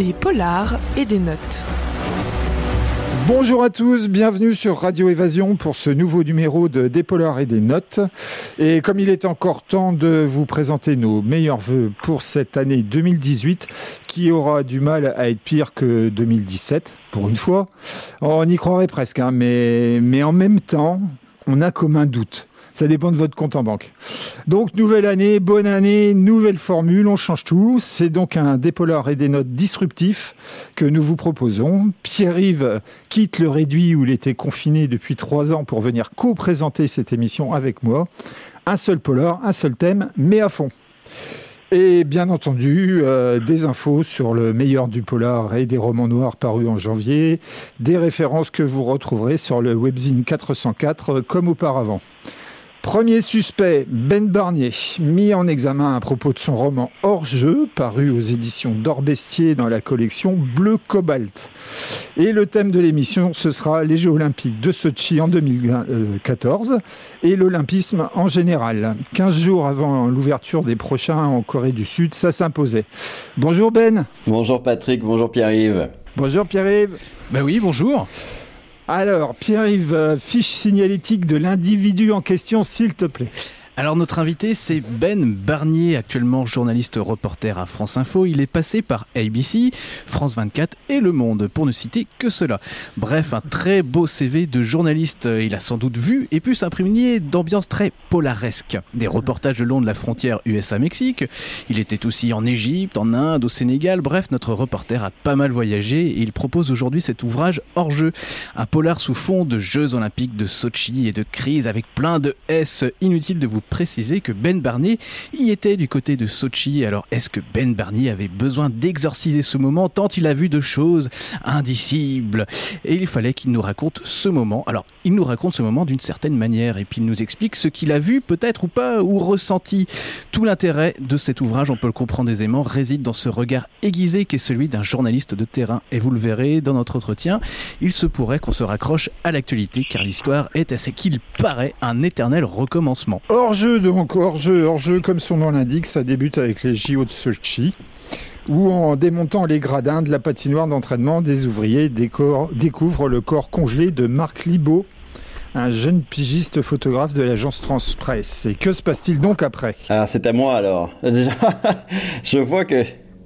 des polars et des notes. Bonjour à tous, bienvenue sur Radio Évasion pour ce nouveau numéro de Des polars et des notes. Et comme il est encore temps de vous présenter nos meilleurs vœux pour cette année 2018, qui aura du mal à être pire que 2017, pour une fois, on y croirait presque, hein, mais en même temps, on a comme un doute. Ça dépend de votre compte en banque. Donc, nouvelle année, bonne année, nouvelle formule, on change tout. C'est donc un des polars et des notes disruptifs que nous vous proposons. Pierre-Yves quitte le réduit où il était confiné depuis 3 ans pour venir co-présenter cette émission avec moi. Un seul polar, un seul thème, mais à fond. Et bien entendu, des infos sur le meilleur du polar et des romans noirs parus en janvier, des références que vous retrouverez sur le webzine 404 comme auparavant. Premier suspect, Ben Barnier, mis en examen à propos de son roman Hors-jeu, paru aux éditions d'Orbestier dans la collection Bleu Cobalt. Et le thème de l'émission, ce sera les Jeux Olympiques de Sotchi en 2014 et l'olympisme en général. 15 jours avant l'ouverture des prochains en Corée du Sud, ça s'imposait. Bonjour Ben. Bonjour Patrick, bonjour Pierre-Yves. Bonjour Pierre-Yves. Ben oui, bonjour. Alors, Pierre-Yves, fiche signalétique de l'individu en question, s'il te plaît. Alors notre invité, c'est Ben Barnier, actuellement journaliste reporter à France Info. Il est passé par ABC, France 24 et Le Monde, pour ne citer que cela. Bref, un très beau CV de journaliste. Il a sans doute vu et pu s'imprégner d'ambiance très polaresque. Des reportages le long de la frontière USA-Mexique. Il était aussi en Égypte, en Inde, au Sénégal. Bref, notre reporter a pas mal voyagé et il propose aujourd'hui cet ouvrage Hors-jeu. Un polar sous fond de Jeux Olympiques de Sotchi et de crise avec plein de S. Inutile de vous préciser que Ben Barnier y était du côté de Sotchi. Alors est-ce que Ben Barnier avait besoin d'exorciser ce moment tant il a vu de choses indicibles? Et il fallait qu'il nous raconte ce moment. Alors il nous raconte ce moment d'une certaine manière et puis il nous explique ce qu'il a vu peut-être ou pas ou ressenti. Tout l'intérêt de cet ouvrage, on peut le comprendre aisément, réside dans ce regard aiguisé qu'est celui d'un journaliste de terrain. Et vous le verrez dans notre entretien, il se pourrait qu'on se raccroche à l'actualité car l'histoire est à ce qu'il paraît un éternel recommencement. Hors-jeu donc, hors-jeu comme son nom l'indique, ça débute avec les JO de Sotchi, où en démontant les gradins de la patinoire d'entraînement, des ouvriers découvrent le corps congelé de Marc Libaud, un jeune pigiste photographe de l'agence Transpresse. Et que se passe-t-il donc après ? Ah, c'est à moi alors. Déjà, je vois que...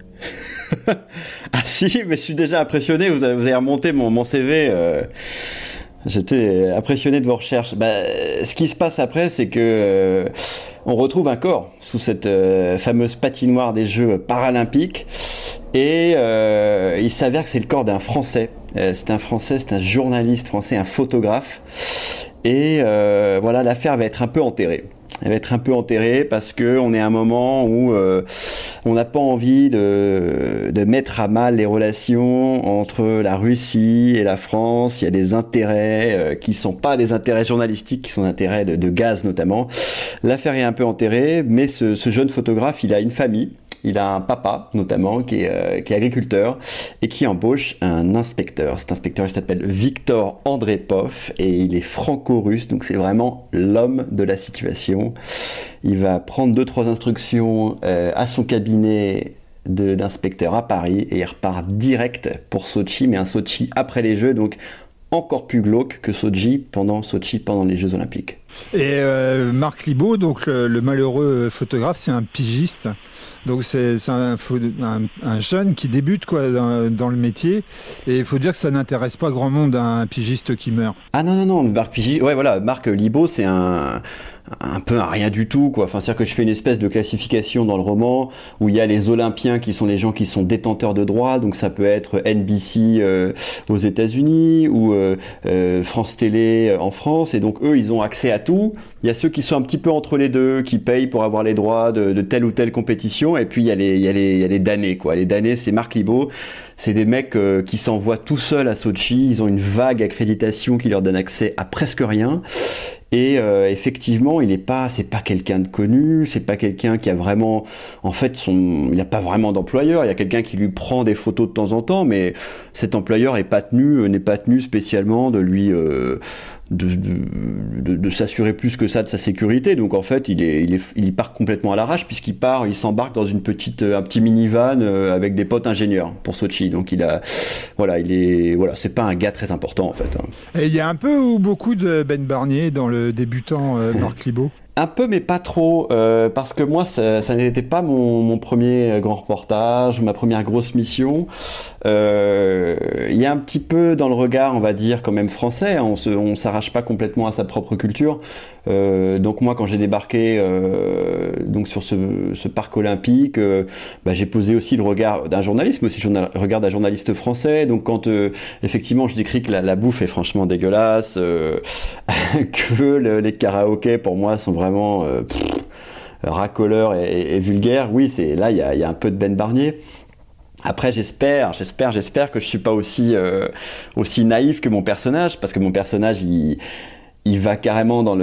Ah si, mais je suis déjà impressionné, vous avez remonté mon CV... J'étais impressionné de vos recherches. Ce qui se passe après, c'est que on retrouve un corps sous cette fameuse patinoire des Jeux paralympiques. Et il s'avère que c'est le corps d'un Français. C'est un journaliste français, un photographe. Et voilà, l'affaire va être un peu enterrée. Elle va être un peu enterrée parce que on est à un moment où on n'a pas envie de mettre à mal les relations entre la Russie et la France. Il y a des intérêts qui sont pas des intérêts journalistiques, qui sont des intérêts de gaz notamment. L'affaire est un peu enterrée, mais ce jeune photographe, il a une famille. Il a un papa, notamment, qui est agriculteur et qui embauche un inspecteur. Cet inspecteur, il s'appelle Victor Andrepov et il est franco-russe, donc c'est vraiment l'homme de la situation. Il va prendre 2-3 instructions à son cabinet d'inspecteur à Paris et il repart direct pour Sotchi, mais un Sotchi après les Jeux, donc encore plus glauque que Sotchi pendant les Jeux Olympiques. Et Marc Libaud, donc le malheureux photographe, c'est un pigiste. Donc c'est un jeune qui débute dans le métier. Et il faut dire que ça n'intéresse pas grand monde, un pigiste qui meurt. Ah non, Marc Libaud, c'est un peu un rien du tout, quoi. Enfin, c'est-à-dire que je fais une espèce de classification dans le roman où il y a les Olympiens qui sont les gens qui sont détenteurs de droits, donc ça peut être NBC aux États-Unis ou France Télé en France, et donc eux ils ont accès à tout. Il y a ceux qui sont un petit peu entre les deux, qui payent pour avoir les droits de telle ou telle compétition, et puis il y a les damnés, quoi. Les damnés, c'est Marc Libaud. C'est des mecs qui s'envoient tout seuls à Sotchi. Ils ont une vague accréditation qui leur donne accès à presque rien. Et effectivement, c'est pas quelqu'un de connu, c'est pas quelqu'un qui a vraiment, en fait, il n'a pas vraiment d'employeur. Il y a quelqu'un qui lui prend des photos de temps en temps, mais cet employeur n'est pas tenu spécialement de lui de s'assurer plus que ça de sa sécurité. Donc en fait, il part complètement à l'arrache puisqu'il s'embarque dans un petit minivan avec des potes ingénieurs pour Sochi. Donc c'est pas un gars très important en fait. Et il y a un peu ou beaucoup de Ben Barnier dans le débutant Marc Libaud? Un peu, mais pas trop, parce que moi, ça n'était pas mon premier grand reportage, ma première grosse mission. Il y a un petit peu dans le regard, on va dire, quand même français. Hein, on s'arrache pas complètement à sa propre culture. Donc moi, quand j'ai débarqué donc sur ce parc olympique, j'ai posé aussi le regard d'un journaliste, mais aussi le regard d'un journaliste français. Donc quand effectivement, je décris que la bouffe est franchement dégueulasse, que les karaokés pour moi sont vraiment racoleurs et vulgaires. Oui, il y a un peu de Ben Barnier. Après, j'espère que je suis pas aussi naïf que mon personnage, parce que mon personnage, il va carrément dans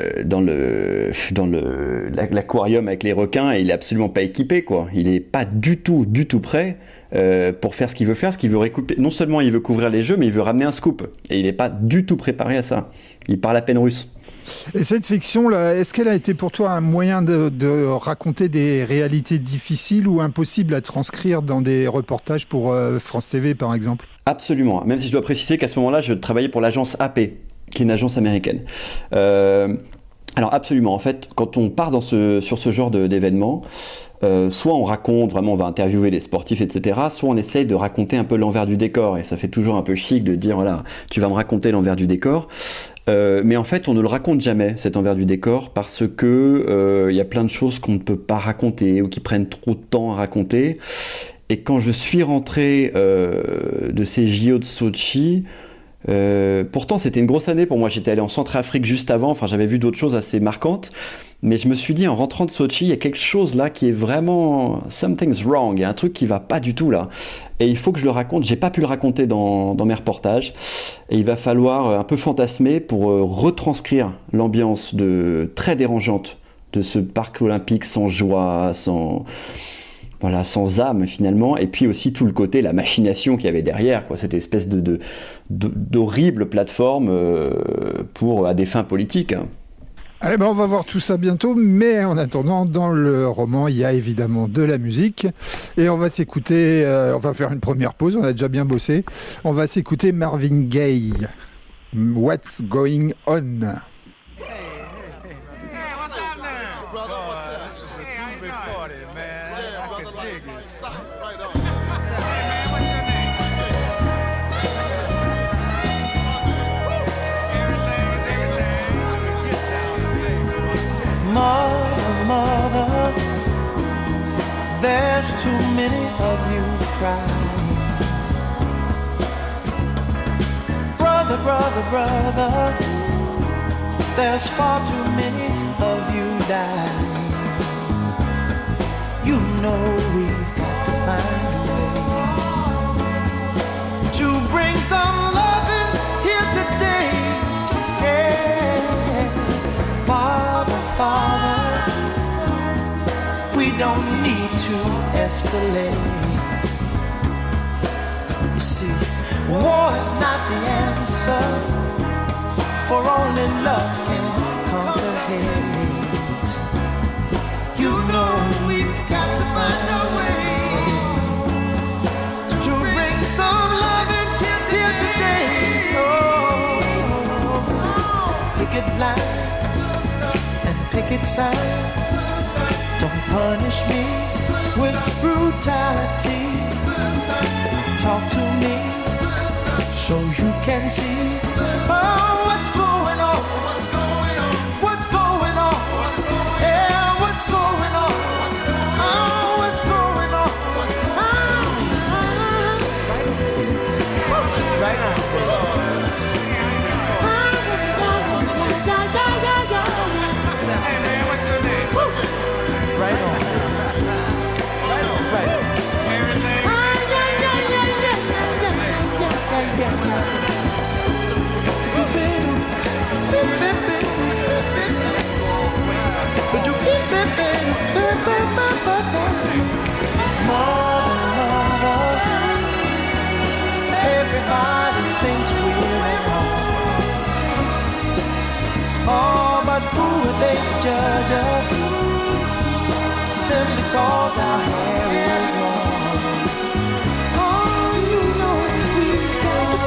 l'aquarium avec les requins et il est absolument pas équipé, quoi. Il est pas du tout prêt pour faire ce qu'il veut faire, non seulement il veut couvrir les jeux, mais il veut ramener un scoop. Et il est pas du tout préparé à ça. Il parle à peine russe. Et cette fiction-là, est-ce qu'elle a été pour toi un moyen de raconter des réalités difficiles ou impossibles à transcrire dans des reportages pour France TV, par exemple? Absolument. Même si je dois préciser qu'à ce moment-là, je travaillais pour l'agence AP, qui est une agence américaine. Alors absolument. En fait, quand on part sur ce genre d'événement, soit on raconte, vraiment on va interviewer les sportifs, etc. Soit on essaye de raconter un peu l'envers du décor. Et ça fait toujours un peu chic de dire, voilà, tu vas me raconter l'envers du décor. Mais en fait, on ne le raconte jamais, cet envers du décor, parce que y a plein de choses qu'on ne peut pas raconter ou qui prennent trop de temps à raconter. Et quand je suis rentré de ces JO de Sochi, pourtant c'était une grosse année pour moi, j'étais allé en Centrafrique juste avant, enfin j'avais vu d'autres choses assez marquantes, mais je me suis dit en rentrant de Sochi, il y a quelque chose là qui est vraiment something's wrong, il y a un truc qui va pas du tout là, et il faut que je le raconte. J'ai pas pu le raconter dans mes reportages, et il va falloir un peu fantasmer pour retranscrire l'ambiance très dérangeante de ce parc olympique sans joie, sans âme finalement, et puis aussi tout le côté, la machination qu'il y avait derrière, quoi, cette espèce d'horrible plateforme à des fins politiques. Allez, on va voir tout ça bientôt, mais en attendant, dans le roman, il y a évidemment de la musique, et on va s'écouter, on va faire une première pause, on a déjà bien bossé, on va s'écouter Marvin Gaye, What's Going On. Mother, there's too many of you crying. Brother, there's far too many of you dying. You know we've got to find a way to bring some love in here today. Yeah. Father, we don't need to escalate. You see, war is not the answer, for only love can conquer hate. You know we've got to find a way to bring some love in here today. Oh, picket lines and picket signs. Don't punish me with brutality. Talk to me so you can see what's going on. What's going on? What's going on? Yeah, what's going on? What's going on? Right now. Right on. Right on. You judge us simply cause our hair is long. Oh, you know we've got to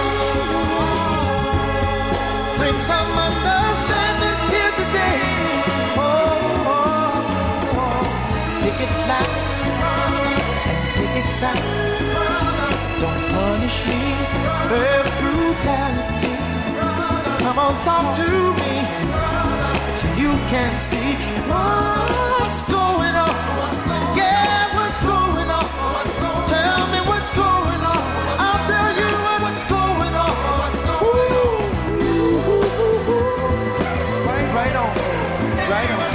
find bring some understanding here today. Oh, oh, oh. Pick it loud and pick it sound. Don't punish me with brutality. Come on, talk to me. You can see what's going on. Yeah, what's going on? Tell me what's going on. I'll tell you what's going on. Ooh. Right on. Right on.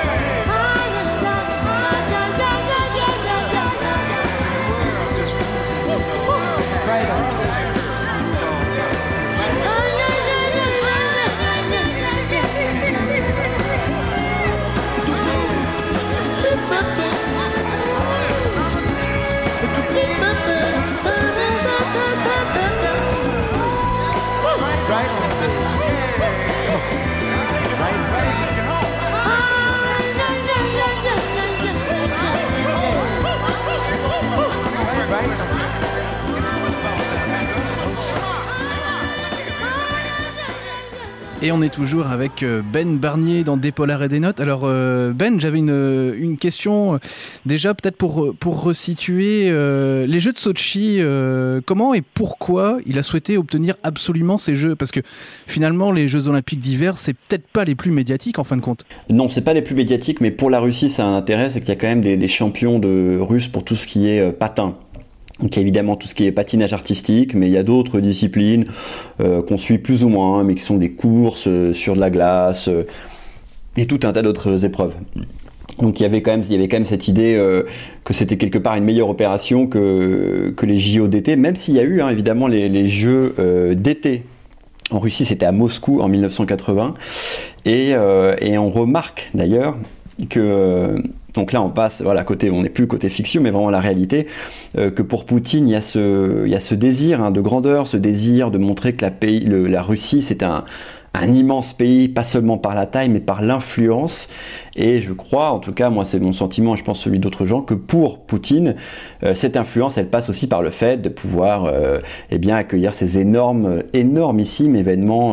Right on. Et on est toujours avec Ben Barnier dans Des Polars et des Notes. Alors Ben, j'avais une question déjà peut-être pour resituer les Jeux de Sotchi. Comment et pourquoi il a souhaité obtenir absolument ces Jeux? Parce que finalement les Jeux Olympiques d'hiver, c'est peut-être pas les plus médiatiques en fin de compte. Non, c'est pas les plus médiatiques, mais pour la Russie, ça a un intérêt, c'est qu'il y a quand même des champions de Russes pour tout ce qui est patin. Donc il y a évidemment tout ce qui est patinage artistique, mais il y a d'autres disciplines qu'on suit plus ou moins, mais qui sont des courses sur de la glace et tout un tas d'autres épreuves. Donc il y avait quand même cette idée que c'était quelque part une meilleure opération que les JO d'été, même s'il y a eu évidemment les Jeux d'été. En Russie, c'était à Moscou en 1980, et on remarque d'ailleurs que donc là on passe on n'est plus côté fiction mais vraiment la réalité, que pour Poutine il y a ce désir de grandeur, ce désir de montrer que la Russie c'est un immense pays, pas seulement par la taille mais par l'influence. Et je crois, en tout cas moi c'est mon sentiment et je pense celui d'autres gens, que pour Poutine cette influence elle passe aussi par le fait de pouvoir accueillir ces énormissimes événements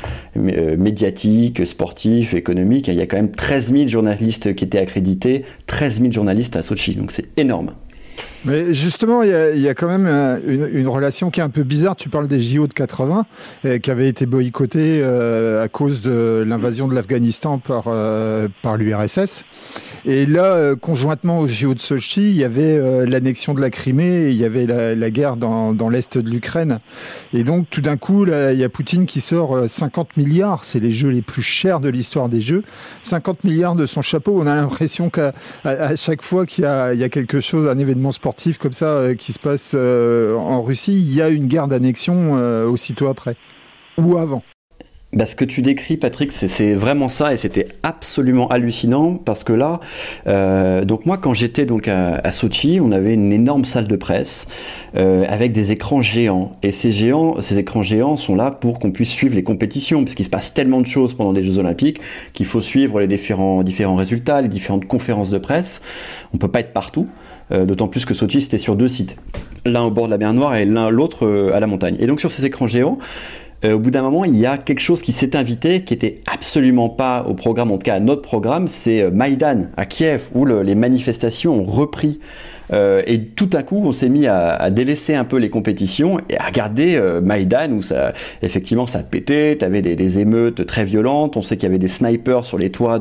médiatiques, sportifs, économiques. Il y a quand même 13 000 journalistes qui étaient accrédités, 13 000 journalistes à Sotchi, donc c'est énorme. Mais justement, il y a quand même une relation qui est un peu bizarre. Tu parles des JO de 80, qui avaient été boycottés à cause de l'invasion de l'Afghanistan par l'URSS. Et là, conjointement aux JO de Sotchi, il y avait l'annexion de la Crimée, et il y avait la guerre dans l'est de l'Ukraine. Et donc, tout d'un coup, là, il y a Poutine qui sort 50 milliards. C'est les jeux les plus chers de l'histoire des jeux. 50 milliards de son chapeau. On a l'impression qu'à chaque fois qu'il y a quelque chose, un événement sportif comme ça qui se passe en Russie, il y a une guerre d'annexion aussitôt après ou avant. Ce que tu décris, Patrick, c'est vraiment ça, et c'était absolument hallucinant parce que là, donc moi quand j'étais donc à Sotchi, on avait une énorme salle de presse avec des écrans géants, et ces écrans géants sont là pour qu'on puisse suivre les compétitions, parce qu'il se passe tellement de choses pendant les Jeux Olympiques qu'il faut suivre les différents résultats, les différentes conférences de presse. On peut pas être partout. D'autant plus que Sotchi c'était sur 2 sites, l'un au bord de la mer Noire et l'autre à la montagne. Et donc sur ces écrans géants, au bout d'un moment, il y a quelque chose qui s'est invité, qui était absolument pas au programme, en tout cas à notre programme, c'est Maïdan à Kiev, où les manifestations ont repris. Et tout à coup, on s'est mis à délaisser un peu les compétitions et à regarder Maïdan, où effectivement ça pétait, t'avais des émeutes très violentes, on sait qu'il y avait des snipers sur les toits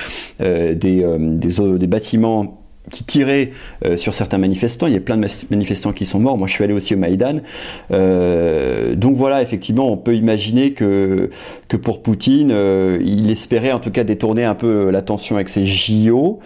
des bâtiments qui tiraient sur certains manifestants. Il y a plein de manifestants qui sont morts. Moi, je suis allé aussi au Maïdan. Donc voilà, effectivement, on peut imaginer que pour Poutine, il espérait en tout cas détourner un peu l'attention avec ses JO.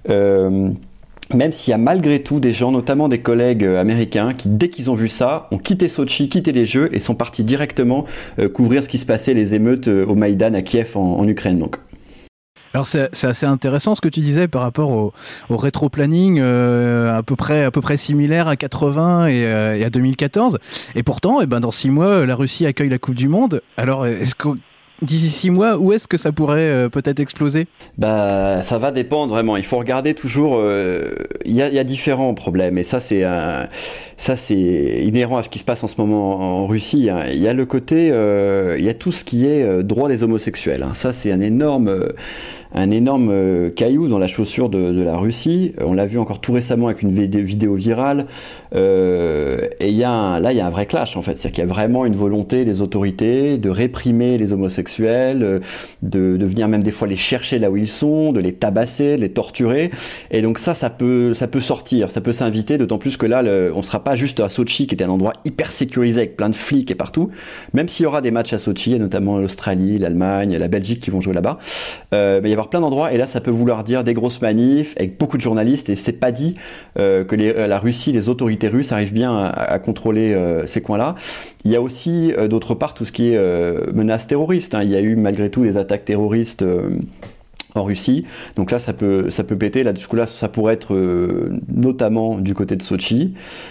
Même s'il y a malgré tout des gens, notamment des collègues américains, qui dès qu'ils ont vu ça, ont quitté Sotchi, quitté les Jeux et sont partis directement couvrir ce qui se passait, les émeutes au Maïdan à Kiev en Ukraine. Donc. Alors c'est assez intéressant ce que tu disais par rapport au rétro-planning à peu près similaire à 80 et à 2014. Et pourtant, dans 6 mois, la Russie accueille la Coupe du Monde. Alors d'ici 6 mois, où est-ce que ça pourrait peut-être exploser ? Bah, ça va dépendre vraiment. Il faut regarder toujours. Il y a différents problèmes, et ça c'est inhérent à ce qui se passe en ce moment en Russie. Hein. Il y a le côté, il y a tout ce qui est droit des homosexuels. Hein. Ça c'est un énorme caillou dans la chaussure de la Russie. On l'a vu encore tout récemment avec une vidéo virale. Et il y a un vrai clash en fait. C'est-à-dire qu'il y a vraiment une volonté des autorités de réprimer les homosexuels, de venir même des fois les chercher là où ils sont, de les tabasser, de les torturer. Et donc ça peut sortir, ça peut s'inviter, d'autant plus que là, on sera pas juste à Sotchi, qui était un endroit hyper sécurisé avec plein de flics et partout. Même s'il y aura des matchs à Sotchi, et notamment l'Australie, l'Allemagne, la Belgique qui vont jouer là-bas, mais il y avoir plein d'endroits, et là ça peut vouloir dire des grosses manifs avec beaucoup de journalistes, et c'est pas dit que la Russie, les autorités russes arrivent bien à contrôler ces coins-là. Il y a aussi d'autre part tout ce qui est menaces terroristes. Hein. Il y a eu malgré tout des attaques terroristes en Russie, donc là ça peut péter. Là du coup là ça pourrait être notamment du côté de Sotchi.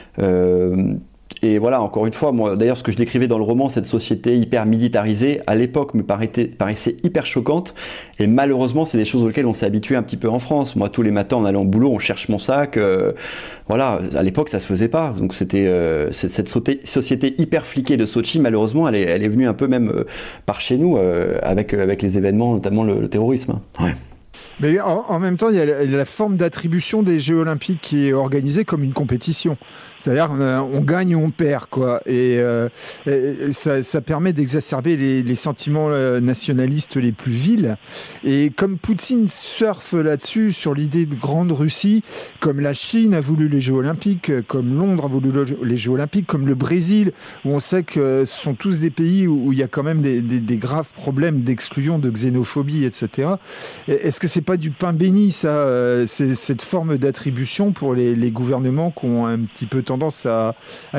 Et voilà, encore une fois, moi, d'ailleurs, ce que je décrivais dans le roman, cette société hyper militarisée, à l'époque, me paraissait hyper choquante. Et malheureusement, c'est des choses auxquelles on s'est habitué un petit peu en France. Moi, tous les matins, en allant au boulot, on cherche mon sac. Voilà, à l'époque, ça se faisait pas. Donc, c'était cette société hyper fliquée de Sotchi, malheureusement, elle est venue un peu même par chez nous, avec les événements, notamment le terrorisme. Ouais. Mais en même temps, il y a la forme d'attribution des Jeux Olympiques qui est organisée comme une compétition. C'est-à-dire, on gagne ou on perd, quoi. Et ça permet d'exacerber les sentiments nationalistes les plus vils. Et comme Poutine surfe là-dessus, sur l'idée de grande Russie, comme la Chine a voulu les Jeux Olympiques, comme Londres a voulu les Jeux Olympiques, comme le Brésil, où on sait que ce sont tous des pays où il y a quand même des graves problèmes d'exclusion, de xénophobie, etc. Est-ce que c'est pas du pain béni, ça, cette forme d'attribution pour les gouvernements qui ont un petit peu tendance à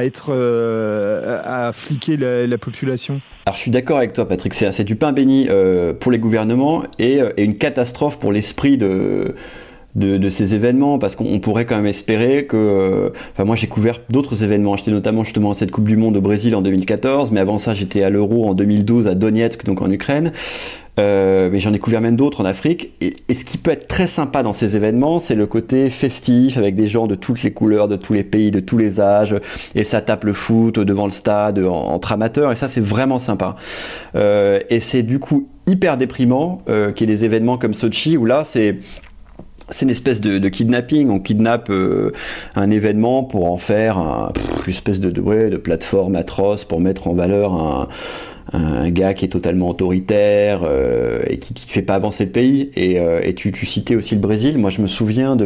fliquer la population? Alors je suis d'accord avec toi, Patrick, c'est du pain béni pour les gouvernements et une catastrophe pour l'esprit de ces événements, parce qu'on pourrait quand même espérer que... moi j'ai couvert d'autres événements, j'étais notamment justement à cette Coupe du Monde au Brésil en 2014, mais avant ça j'étais à l'Euro en 2012 à Donetsk, donc en Ukraine. Mais j'en ai couvert même d'autres en Afrique, et ce qui peut être très sympa dans ces événements, c'est le côté festif avec des gens de toutes les couleurs, de tous les pays, de tous les âges, et ça tape le foot devant le stade entre amateurs, et ça c'est vraiment sympa. Et c'est du coup hyper déprimant qu'il y ait des événements comme Sotchi où là c'est une espèce de kidnapping. On kidnappe un événement pour en faire une espèce de plateforme atroce pour mettre en valeur un gars qui est totalement autoritaire et qui fait pas avancer le pays. Et tu citais aussi le Brésil. Moi, je me souviens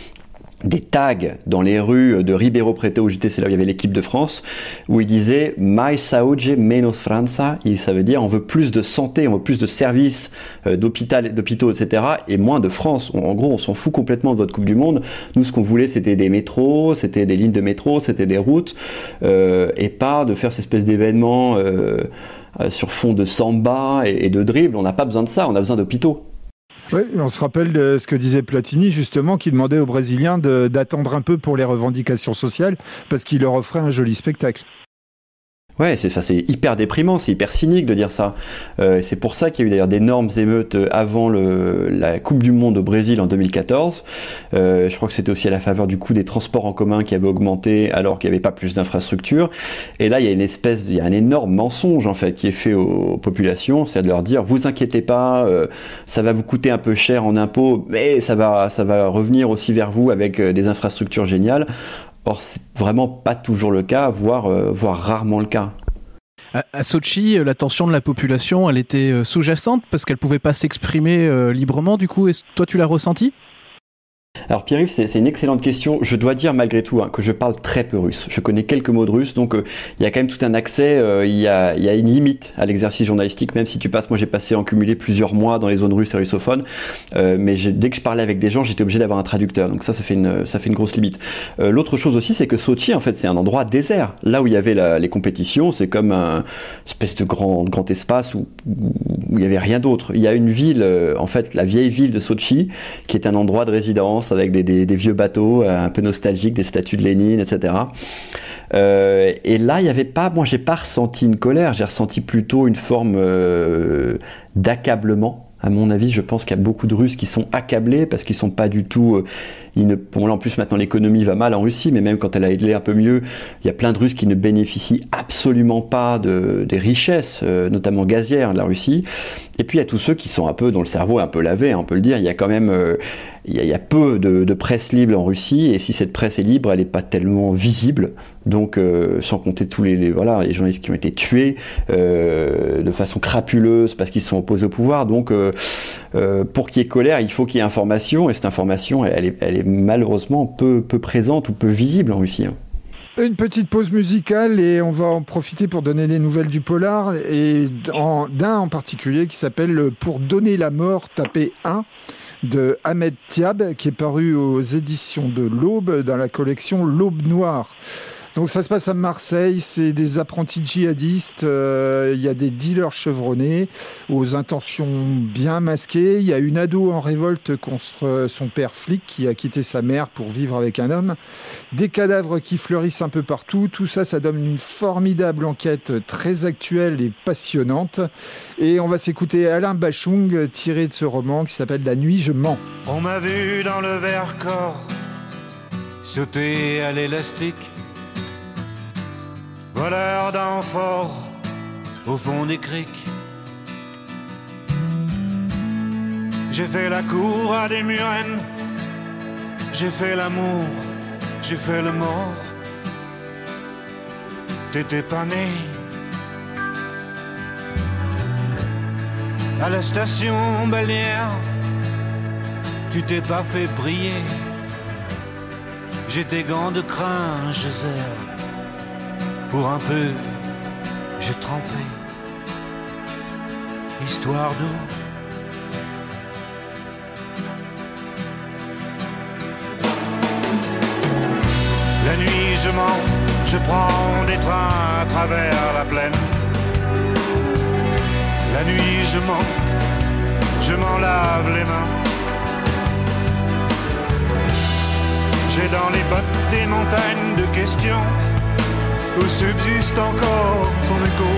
des tags dans les rues de Ribeirão Preto où j'étais, c'est là où il y avait l'équipe de France, où il disait Mais saúde, menos França. Et ça veut dire on veut plus de santé, on veut plus de services d'hôpitaux, etc. et moins de France. En gros, on s'en fout complètement de votre Coupe du Monde. Nous, ce qu'on voulait, c'était des métros, c'était des lignes de métro, c'était des routes, et pas de faire cette espèce d'événements sur fond de samba et de dribble. On n'a pas besoin de ça, on a besoin d'hôpitaux. Oui, on se rappelle de ce que disait Platini, justement, qui demandait aux Brésiliens d'attendre un peu pour les revendications sociales, parce qu'il leur offrait un joli spectacle. Ouais, c'est hyper déprimant, c'est hyper cynique de dire ça. C'est pour ça qu'il y a eu d'ailleurs d'énormes émeutes avant la Coupe du Monde au Brésil en 2014. Je crois que c'était aussi à la faveur du coût des transports en commun qui avait augmenté alors qu'il n'y avait pas plus d'infrastructures. Et là, il y a un énorme mensonge en fait qui est fait aux populations, c'est de leur dire vous inquiétez pas, ça va vous coûter un peu cher en impôts, mais ça va revenir aussi vers vous avec des infrastructures géniales. Or, c'est vraiment pas toujours le cas, voire rarement le cas. À Sotchi, la tension de la population, elle était sous-jacente parce qu'elle pouvait pas s'exprimer librement. Du coup, toi, tu l'as ressenti ? Alors Pierre-Yves, c'est une excellente question. Je dois dire malgré tout que je parle très peu russe. Je connais quelques mots de russe, donc il y a quand même tout un accès. Il y a une limite à l'exercice journalistique, même si tu passes. Moi, j'ai passé en cumulé plusieurs mois dans les zones russes et russophones, mais dès que je parlais avec des gens, j'étais obligé d'avoir un traducteur. Donc ça fait une grosse limite. L'autre chose aussi, c'est que Sotchi, en fait, c'est un endroit désert. Là où il y avait les compétitions, c'est comme un espèce de grand espace où il y avait rien d'autre. Il y a une ville, en fait, la vieille ville de Sotchi, qui est un endroit de résidence d'enfance avec des vieux bateaux un peu nostalgiques, des statues de Lénine, etc. Et là, il y avait pas, moi j'ai pas ressenti une colère, j'ai ressenti plutôt une forme d'accablement. À mon avis, je pense qu'il y a beaucoup de Russes qui sont accablés parce qu'ils sont pas du tout. Bon, là, en plus, maintenant, l'économie va mal en Russie, mais même quand elle a été un peu mieux, il y a plein de Russes qui ne bénéficient absolument pas des richesses, notamment gazières de la Russie. Et puis, il y a tous ceux qui sont un peu, dont le cerveau est un peu lavé, on peut le dire. Il y a quand même, il y a peu de presse libre en Russie, et si cette presse est libre, elle n'est pas tellement visible. Donc, sans compter tous les journalistes qui ont été tués de façon crapuleuse parce qu'ils sont opposés au pouvoir. Donc, pour qu'il y ait colère, il faut qu'il y ait information, et cette information, elle est malheureusement peu présente ou peu visible en Russie. Une petite pause musicale et on va en profiter pour donner des nouvelles du polar et d'un en particulier qui s'appelle « Pour donner la mort, tapez 1 » de Ahmed Thiab, qui est paru aux éditions de l'Aube dans la collection L'Aube Noire. Donc ça se passe à Marseille, c'est des apprentis djihadistes, il y a des dealers chevronnés aux intentions bien masquées, il y a une ado en révolte contre son père flic qui a quitté sa mère pour vivre avec un homme, des cadavres qui fleurissent un peu partout, tout ça, ça donne une formidable enquête très actuelle et passionnante. Et on va s'écouter Alain Bachung tiré de ce roman qui s'appelle La nuit je mens. On m'a vu dans le Vercors sauter à l'élastique, voleur d'amphores au fond des criques. J'ai fait la cour à des murennes, j'ai fait l'amour, j'ai fait le mort. T'étais pas né. À la station balnéaire, tu t'es pas fait briller. J'ai tes gants de crin, je serre. Pour un peu, j'ai trempé, histoire d'eau. La nuit je mens, je prends des trains à travers la plaine. La nuit je m'en lave les mains. J'ai dans les bottes des montagnes de questions où subsiste encore ton écho,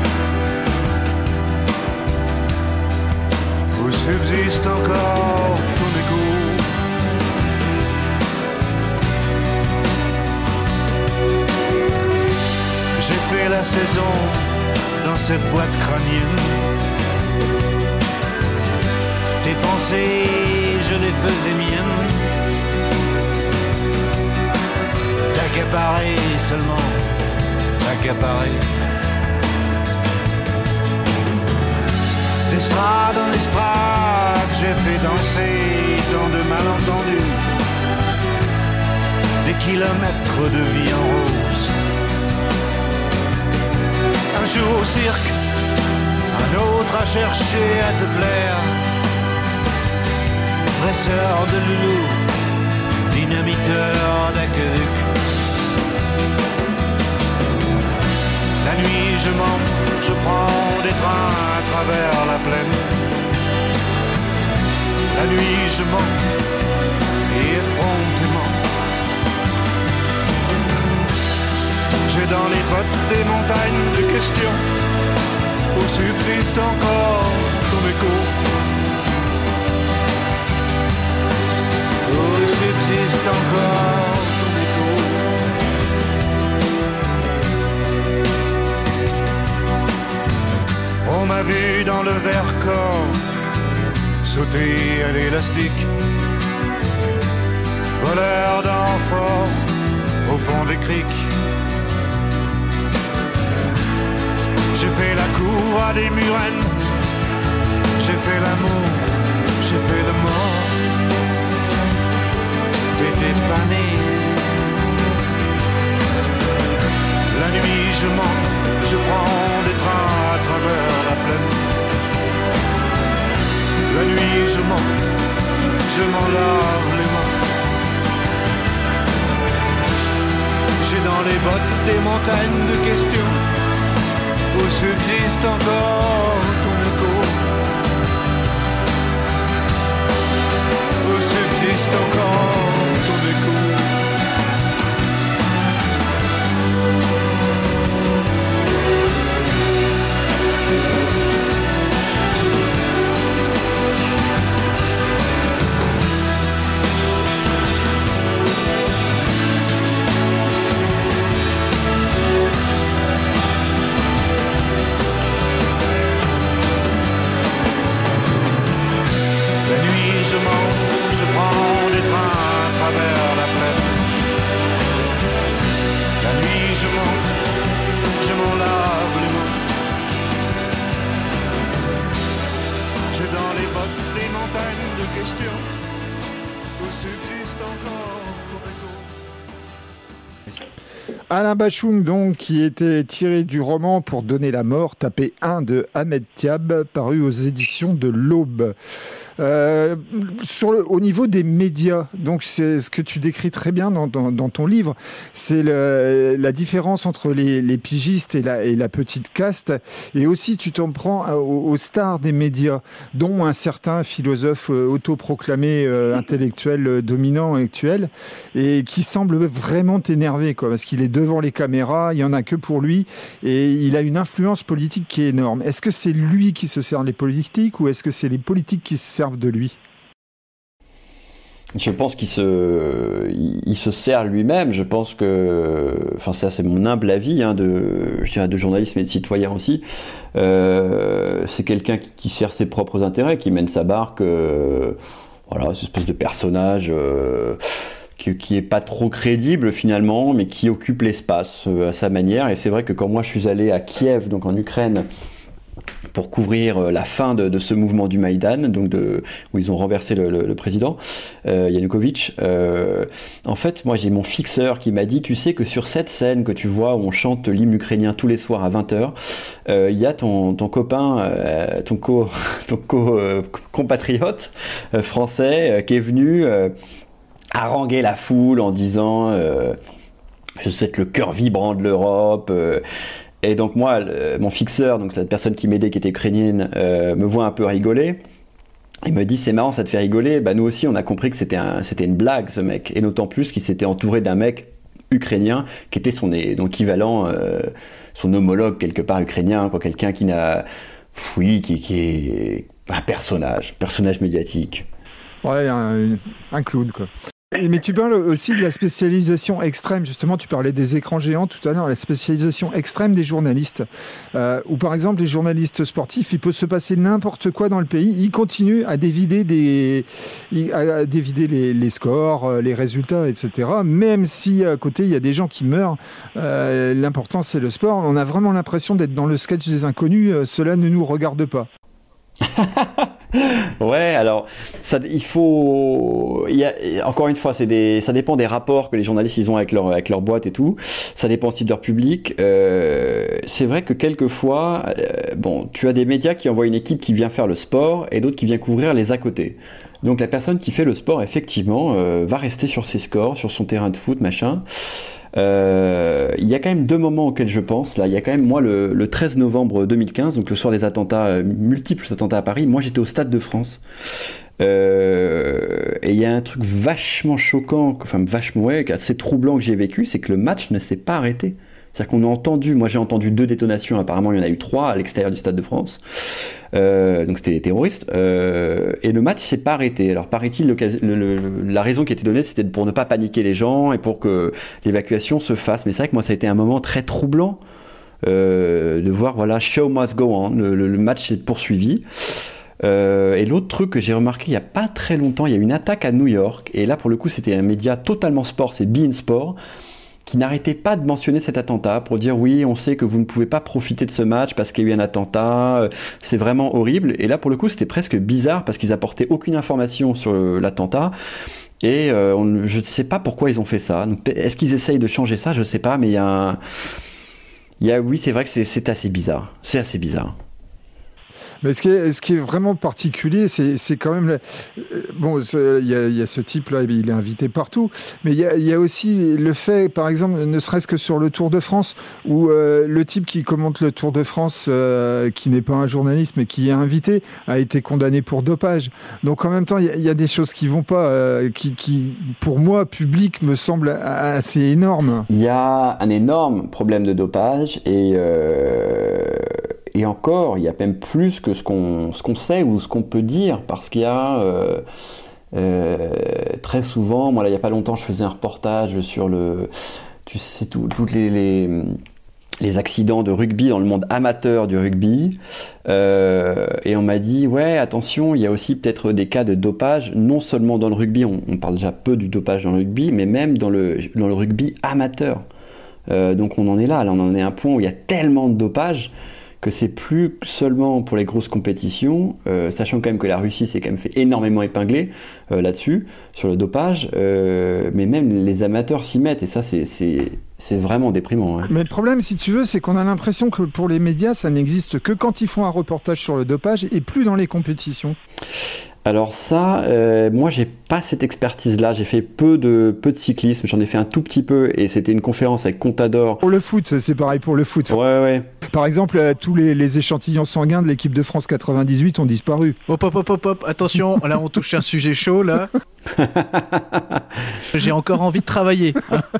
où subsiste encore ton écho. J'ai fait la saison dans cette boîte crânienne. Tes pensées, je les faisais miennes. T'accaparer seulement, accaparé. D'estrade en estrade, j'ai fait danser tant de malentendus, des kilomètres de vie en rose. Un jour au cirque, un autre à chercher à te plaire. Dresseur de loulou, dynamiteur d'aqueduc. La nuit je mens, je prends des trains à travers la plaine. La nuit je mens, et effrontément. J'ai dans les bottes des montagnes de questions où subsiste encore ton écho. Où subsiste encore ton écho. On m'a vu dans le Vercors sauter à l'élastique, voleur d'amphores au fond des criques. J'ai fait la cour à des murennes, j'ai fait l'amour, j'ai fait le mort. T'étais pas né. La nuit je mens, je prends des trains à travers la plaine. La nuit je mens, je m'en lave les mains. J'ai dans les bottes des montagnes de questions où subsiste encore ton écho. Où subsiste encore capote des montagnes de questions où subsiste encore ton écho. Alain Bachung, donc, qui était tiré du roman Pour donner la mort, tapé 1 de Ahmed Thiab, paru aux éditions de l'Aube. Au niveau des médias, donc c'est ce que tu décris très bien dans ton livre, c'est la différence entre les pigistes et la petite caste, et aussi tu t'en prends aux stars des médias, dont un certain philosophe autoproclamé intellectuel dominant actuel, et qui semble vraiment t'énerver, quoi, parce qu'il est devant les caméras, il n'y en a que pour lui, et il a une influence politique qui est énorme. Est-ce que c'est lui qui se sert des politiques, ou est-ce que c'est les politiques qui se servent de lui? Je pense qu'il se sert lui-même. Je pense que, enfin ça c'est mon humble avis de journaliste mais de citoyen aussi. C'est quelqu'un qui sert ses propres intérêts, qui mène sa barque. Voilà, cette espèce de personnage qui est pas trop crédible finalement, mais qui occupe l'espace à sa manière. Et c'est vrai que quand moi je suis allé à Kiev, donc en Ukraine, pour couvrir la fin de ce mouvement du Maïdan, donc où ils ont renversé le président Yanukovych. En fait, moi j'ai mon fixeur qui m'a dit, tu sais que sur cette scène que tu vois où on chante l'hymne ukrainien tous les soirs à 20h, il y a ton copain, ton compatriote français qui est venu haranguer la foule en disant je sais que le cœur vibrant de l'Europe. Et donc moi, mon fixeur, donc cette personne qui m'aidait, qui était ukrainienne, me voit un peu rigoler. Il me dit, c'est marrant, ça te fait rigoler. Bah, nous aussi, on a compris que c'était une blague, ce mec. Et d'autant plus qu'il s'était entouré d'un mec ukrainien qui était son équivalent, son homologue quelque part ukrainien, quoi, quelqu'un qui est un personnage médiatique. Ouais, un clown, quoi. Mais tu parles aussi de la spécialisation extrême. Justement, tu parlais des écrans géants tout à l'heure, la spécialisation extrême des journalistes. Où par exemple, les journalistes sportifs, il peut se passer n'importe quoi dans le pays. Ils continuent à dévider les scores, les résultats, etc. Même si à côté, il y a des gens qui meurent. L'important, c'est le sport. On a vraiment l'impression d'être dans le sketch des inconnus. Cela ne nous regarde pas. Ouais, alors encore une fois, ça dépend des rapports que les journalistes ils ont avec leur boîte et tout. Ça dépend aussi de leur public. C'est vrai que quelquefois, tu as des médias qui envoient une équipe qui vient faire le sport et d'autres qui vient couvrir les à côté. Donc la personne qui fait le sport, effectivement, va rester sur ses scores, sur son terrain de foot, machin. Il y a quand même deux moments auxquels je pense. Là, il y a quand même, moi, le 13 novembre 2015, donc le soir des attentats, multiples attentats à Paris, moi j'étais au Stade de France. Et il y a un truc vachement choquant, assez troublant que j'ai vécu, c'est que le match ne s'est pas arrêté. C'est-à-dire qu'on a entendu, moi j'ai entendu 2 détonations, apparemment il y en a eu 3 à l'extérieur du Stade de France, donc c'était des terroristes, et le match s'est pas arrêté. Alors paraît-il, la raison qui était donnée, c'était pour ne pas paniquer les gens et pour que l'évacuation se fasse. Mais c'est vrai que moi ça a été un moment très troublant de voir, voilà, show must go on, le match s'est poursuivi. Et l'autre truc que j'ai remarqué il y a pas très longtemps, il y a eu une attaque à New York, et là pour le coup c'était un média totalement sport, c'est beIN Sport, qui n'arrêtait pas de mentionner cet attentat pour dire oui, on sait que vous ne pouvez pas profiter de ce match parce qu'il y a eu un attentat, c'est vraiment horrible. Et là pour le coup c'était presque bizarre parce qu'ils apportaient aucune information sur l'attentat, et je ne sais pas pourquoi ils ont fait ça. Donc, est-ce qu'ils essayent de changer ça? Je ne sais pas, mais oui, c'est vrai que c'est assez bizarre, c'est assez bizarre. Mais ce qui est vraiment particulier, c'est quand même... il y a ce type-là, il est invité partout, mais il y a aussi le fait, par exemple, ne serait-ce que sur le Tour de France, où le type qui commente le Tour de France, qui n'est pas un journaliste, mais qui est invité, a été condamné pour dopage. Donc en même temps, il y a des choses qui vont pas, qui, pour moi, public, me semblent assez énormes. Il y a un énorme problème de dopage, et encore, il y a même plus que ce qu'on sait ou ce qu'on peut dire, parce qu'il y a très souvent, moi là il n'y a pas longtemps je faisais un reportage sur toutes les accidents de rugby dans le monde amateur du rugby, et on m'a dit ouais attention, il y a aussi peut-être des cas de dopage, non seulement dans le rugby, on parle déjà peu du dopage dans le rugby, mais même dans le rugby amateur. Donc on en est là, on en est à un point où il y a tellement de dopage que c'est plus seulement pour les grosses compétitions, sachant quand même que la Russie s'est quand même fait énormément épingler là-dessus, sur le dopage, mais même les amateurs s'y mettent, et ça c'est vraiment déprimant. Hein. Mais le problème, si tu veux, c'est qu'on a l'impression que pour les médias, ça n'existe que quand ils font un reportage sur le dopage et plus dans les compétitions. Alors ça, moi j'ai pas cette expertise-là, j'ai fait peu de cyclisme, j'en ai fait un tout petit peu et c'était une conférence avec Contador. Pour le foot, c'est pareil pour le foot. Ouais. Par exemple, tous les échantillons sanguins de l'équipe de France 98 ont disparu. Hop, attention, là on touche un sujet chaud là. J'ai encore envie de travailler.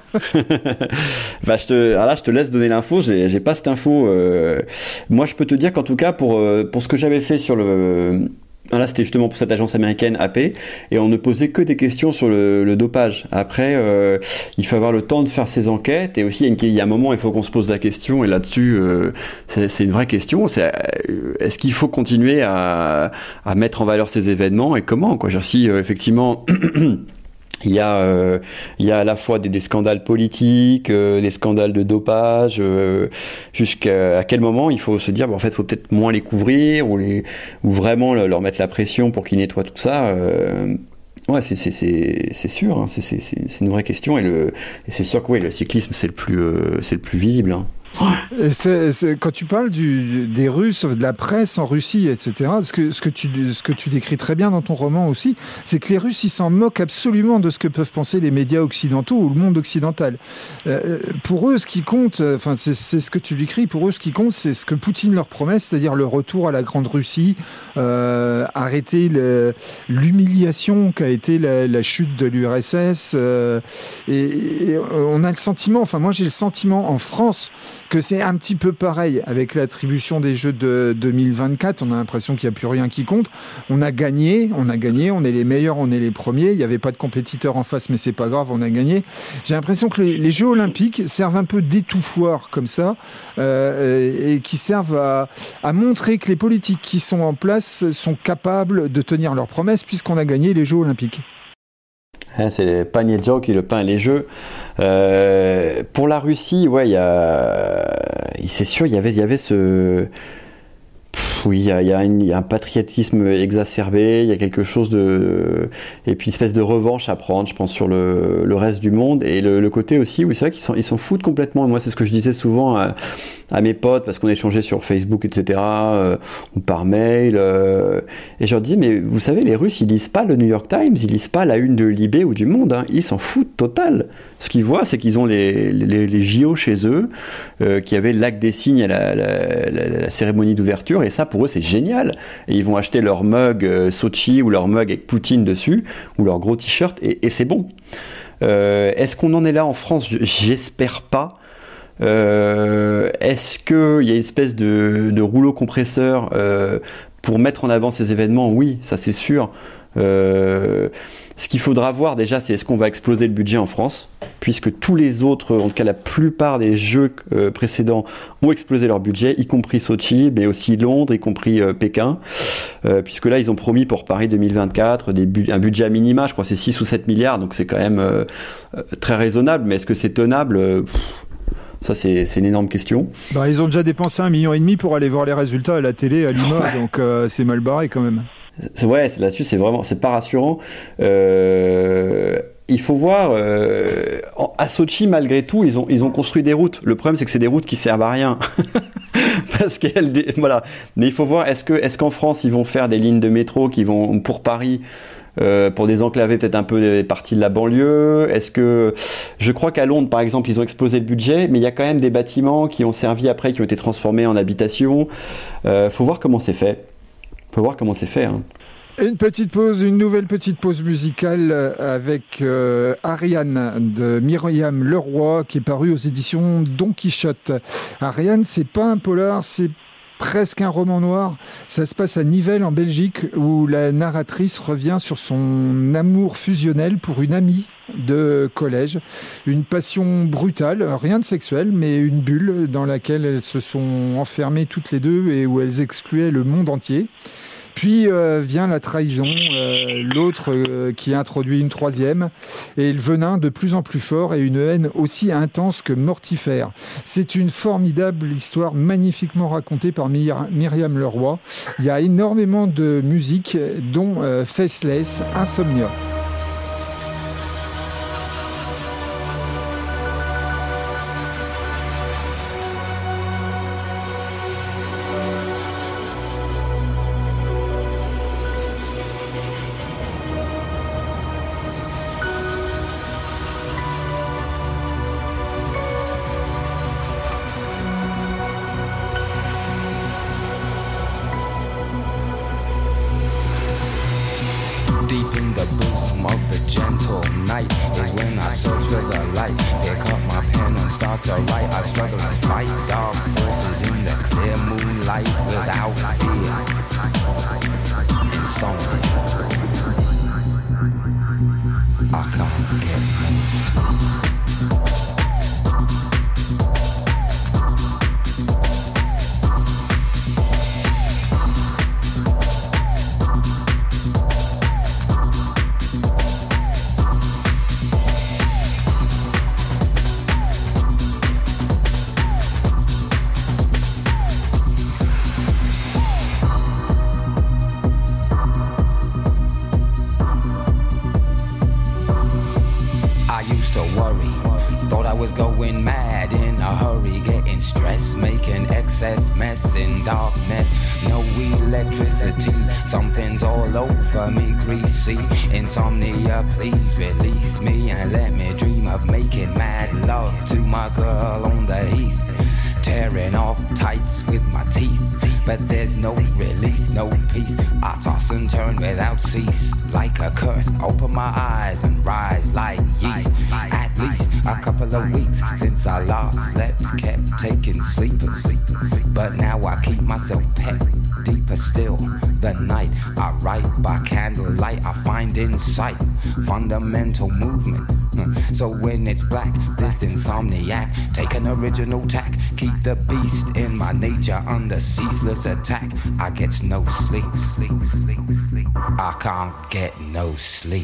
Bah, je te laisse donner l'info, j'ai pas cette info. Moi je peux te dire qu'en tout cas pour ce que j'avais fait sur le... Là, c'était justement pour cette agence américaine AP, et on ne posait que des questions sur le dopage. Après, il faut avoir le temps de faire ses enquêtes, et aussi il y a un moment, il faut qu'on se pose la question, et là-dessus, c'est une vraie question. Est-ce qu'il faut continuer à mettre en valeur ces événements, et comment, quoi. Si effectivement il y a à la fois des scandales politiques, des scandales de dopage, jusqu'à quel moment il faut se dire, en fait, il faut peut-être moins les couvrir, ou vraiment leur mettre la pression pour qu'ils nettoient tout ça. Ouais, c'est sûr, hein, c'est une vraie question, et c'est sûr que le cyclisme, c'est le plus visible. Hein. Et quand tu parles des Russes, de la presse en Russie, etc., ce que tu décris très bien dans ton roman aussi, c'est que les Russes, ils s'en moquent absolument de ce que peuvent penser les médias occidentaux ou le monde occidental. Pour eux, ce qui compte, c'est ce que tu décris, pour eux, ce qui compte, c'est ce que Poutine leur promet, c'est-à-dire le retour à la Grande Russie, arrêter l'humiliation qu'a été la chute de l'URSS. Et on a le sentiment, moi j'ai le sentiment en France, que c'est un petit peu pareil avec l'attribution des Jeux de 2024. On a l'impression qu'il n'y a plus rien qui compte. On a gagné, on est les meilleurs, on est les premiers. Il n'y avait pas de compétiteurs en face, mais c'est pas grave, on a gagné. J'ai l'impression que les Jeux Olympiques servent un peu d'étouffoir comme ça, et qui servent à montrer que les politiques qui sont en place sont capables de tenir leurs promesses puisqu'on a gagné les Jeux Olympiques. C'est le panier de gens qui le peint les jeux. Pour la Russie, c'est sûr, il y avait ce... Oui, il y a un patriotisme exacerbé, il y a quelque chose de... Et puis une espèce de revanche à prendre, je pense, sur le reste du monde. Et le côté aussi, oui, c'est vrai qu'ils s'en foutent complètement. Moi, c'est ce que je disais souvent à mes potes, parce qu'on échangeait sur Facebook, etc., ou par mail. Et je leur disais, mais vous savez, les Russes, ils lisent pas le New York Times, ils lisent pas la une de Libé ou du Monde. Hein. Ils s'en foutent total. Ce qu'ils voient, c'est qu'ils ont les JO chez eux, qui avaient le lac des Cygnes à la cérémonie d'ouverture, et ça, pour eux, c'est génial. Et ils vont acheter leur mug Sochi ou leur mug avec Poutine dessus, ou leur gros t-shirt, et c'est bon. Est-ce qu'on en est là en France ? J'espère pas. Est-ce qu'il y a une espèce de rouleau compresseur pour mettre en avant ces événements ? Oui, ça c'est sûr. Ce qu'il faudra voir déjà, c'est est-ce qu'on va exploser le budget en France, puisque tous les autres, en tout cas la plupart des jeux précédents ont explosé leur budget, y compris Sochi, mais aussi Londres, y compris Pékin, puisque là ils ont promis pour Paris 2024 un budget à minima, je crois que c'est 6 ou 7 milliards, donc c'est quand même très raisonnable, mais est-ce que c'est tenable ? Ça, c'est une énorme question. Ils ont déjà dépensé 1,5 million pour aller voir les résultats à la télé à Lima, donc c'est mal barré quand même. Là-dessus, c'est pas rassurant. Il faut voir, à Sochi, malgré tout, ils ont construit des routes. Le problème, c'est que c'est des routes qui servent à rien. Parce voilà. Mais il faut voir, est-ce qu'en France, ils vont faire des lignes de métro qui vont pour Paris, pour désenclaver peut-être un peu les parties de la banlieue. Je crois qu'à Londres, par exemple, ils ont explosé le budget, mais il y a quand même des bâtiments qui ont servi après, qui ont été transformés en habitation. Faut voir comment c'est fait. Hein. Une nouvelle petite pause musicale avec Ariane de Myriam Leroy, qui est parue aux éditions Don Quichotte. Ariane, c'est pas un polar, c'est presque un roman noir. Ça se passe à Nivelles en Belgique, où la narratrice revient sur son amour fusionnel pour une amie de collège. Une passion brutale, rien de sexuel, mais une bulle dans laquelle elles se sont enfermées toutes les deux et où elles excluaient le monde entier. Puis vient la trahison, l'autre qui introduit une troisième, et le venin de plus en plus fort et une haine aussi intense que mortifère. C'est une formidable histoire magnifiquement racontée par Myriam Leroy. Il y a énormément de musique, dont Faceless, Insomnia. Insomnia, please release me and let me dream of making mad love to my girl on the heath, tearing off tights with my teeth, but there's no release, no peace. I toss and turn without cease, like a curse. Open my eyes and rise like yeast. At least a couple of weeks since I last slept, kept taking sleepers, but now I keep myself pet. Deeper still, the night I write by candlelight, I find insight, fundamental movement. So when it's black, this insomniac, take an original tack, keep the beast in my nature under ceaseless attack. I get no sleep, I can't get no sleep.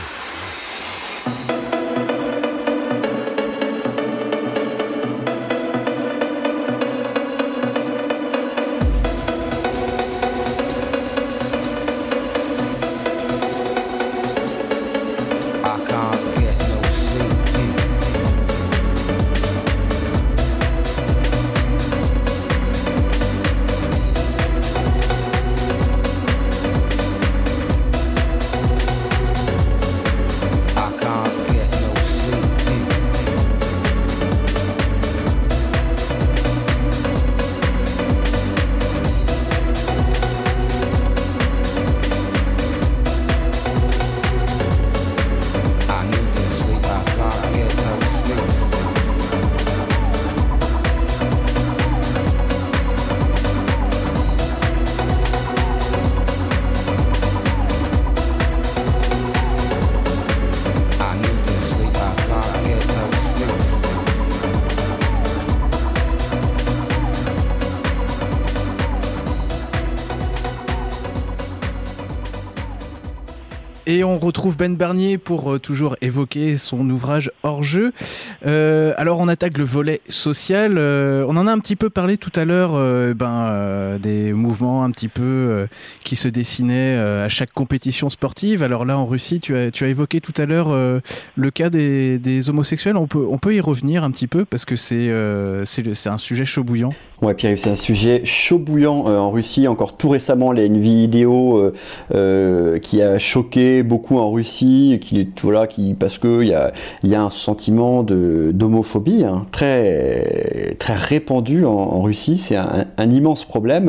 Et on retrouve Ben Barnier pour toujours évoquer son ouvrage Hors-jeu. Alors on attaque le volet social. On en a un petit peu parlé tout à l'heure, des mouvements un petit peu qui se dessinaient à chaque compétition sportive. Alors là en Russie, tu as évoqué tout à l'heure le cas des homosexuels. On peut y revenir un petit peu parce que c'est un sujet chaud bouillant. Ouais, Pierre-Yves, c'est un sujet chaud bouillant en Russie. Encore tout récemment, il y a une vidéo qui a choqué beaucoup en Russie, parce que il y a un sentiment d'homophobie très très répandu en Russie. C'est un immense problème.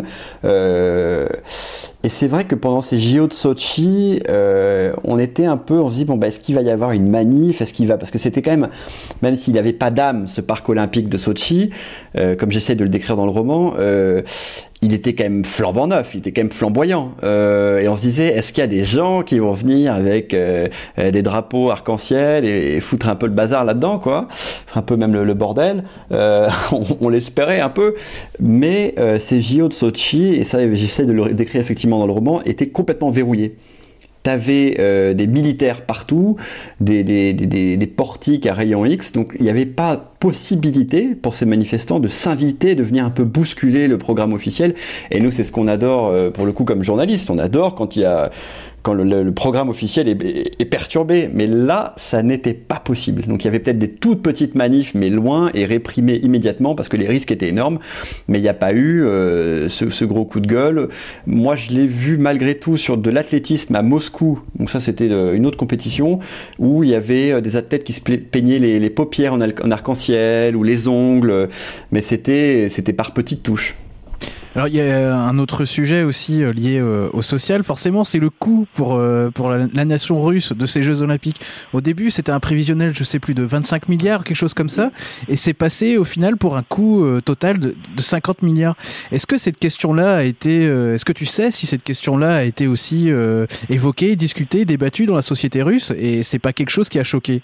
Et c'est vrai que pendant ces JO de Sotchi, on se dit est-ce qu'il va y avoir une manif, parce que c'était quand même s'il n'y avait pas d'âme, ce parc olympique de Sotchi, comme j'essaie de le décrire dans le roman, il était quand même flambant neuf, il était quand même flamboyant. Et on se disait, est-ce qu'il y a des gens qui vont venir avec des drapeaux arc-en-ciel et foutre un peu le bazar là-dedans, quoi, un peu même le bordel. On l'espérait un peu, mais ces JO de Sochi, et ça j'essaie de le décrire effectivement dans le roman, étaient complètement verrouillés. T'avais des militaires partout, des portiques à rayons X, donc il n'y avait pas possibilité pour ces manifestants de s'inviter, de venir un peu bousculer le programme officiel. Et nous, c'est ce qu'on adore pour le coup comme journaliste. On adore quand le programme officiel est perturbé. Mais là, ça n'était pas possible. Donc il y avait peut-être des toutes petites manifs, mais loin et réprimées immédiatement parce que les risques étaient énormes. Mais il n'y a pas eu ce gros coup de gueule. Moi, je l'ai vu malgré tout sur de l'athlétisme à Moscou. Donc ça, c'était une autre compétition où il y avait des athlètes qui se peignaient les paupières en arc-en-ciel ou les ongles. Mais c'était par petites touches. Alors il y a un autre sujet aussi lié au social, forcément c'est le coût pour la nation russe de ces Jeux Olympiques. Au début c'était un prévisionnel, je sais plus, de 25 milliards, quelque chose comme ça, et c'est passé au final pour un coût total de 50 milliards. Est-ce que cette question-là a été, est-ce que tu sais si cette question-là a été aussi évoquée, discutée, débattue dans la société russe, et c'est pas quelque chose qui a choqué?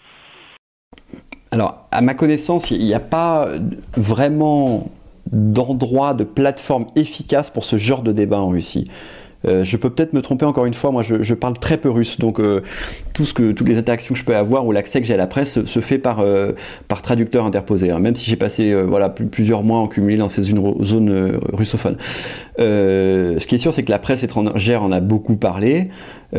Alors à ma connaissance, il n'y a pas vraiment d'endroit, de plateforme efficace pour ce genre de débat en Russie. Je peux peut-être me tromper encore une fois, moi je parle très peu russe, donc toutes les interactions que je peux avoir ou l'accès que j'ai à la presse se fait par traducteur interposé, hein, même si j'ai passé plusieurs mois en cumulé dans ces zones russophones. Ce qui est sûr, c'est que la presse étrangère en a beaucoup parlé,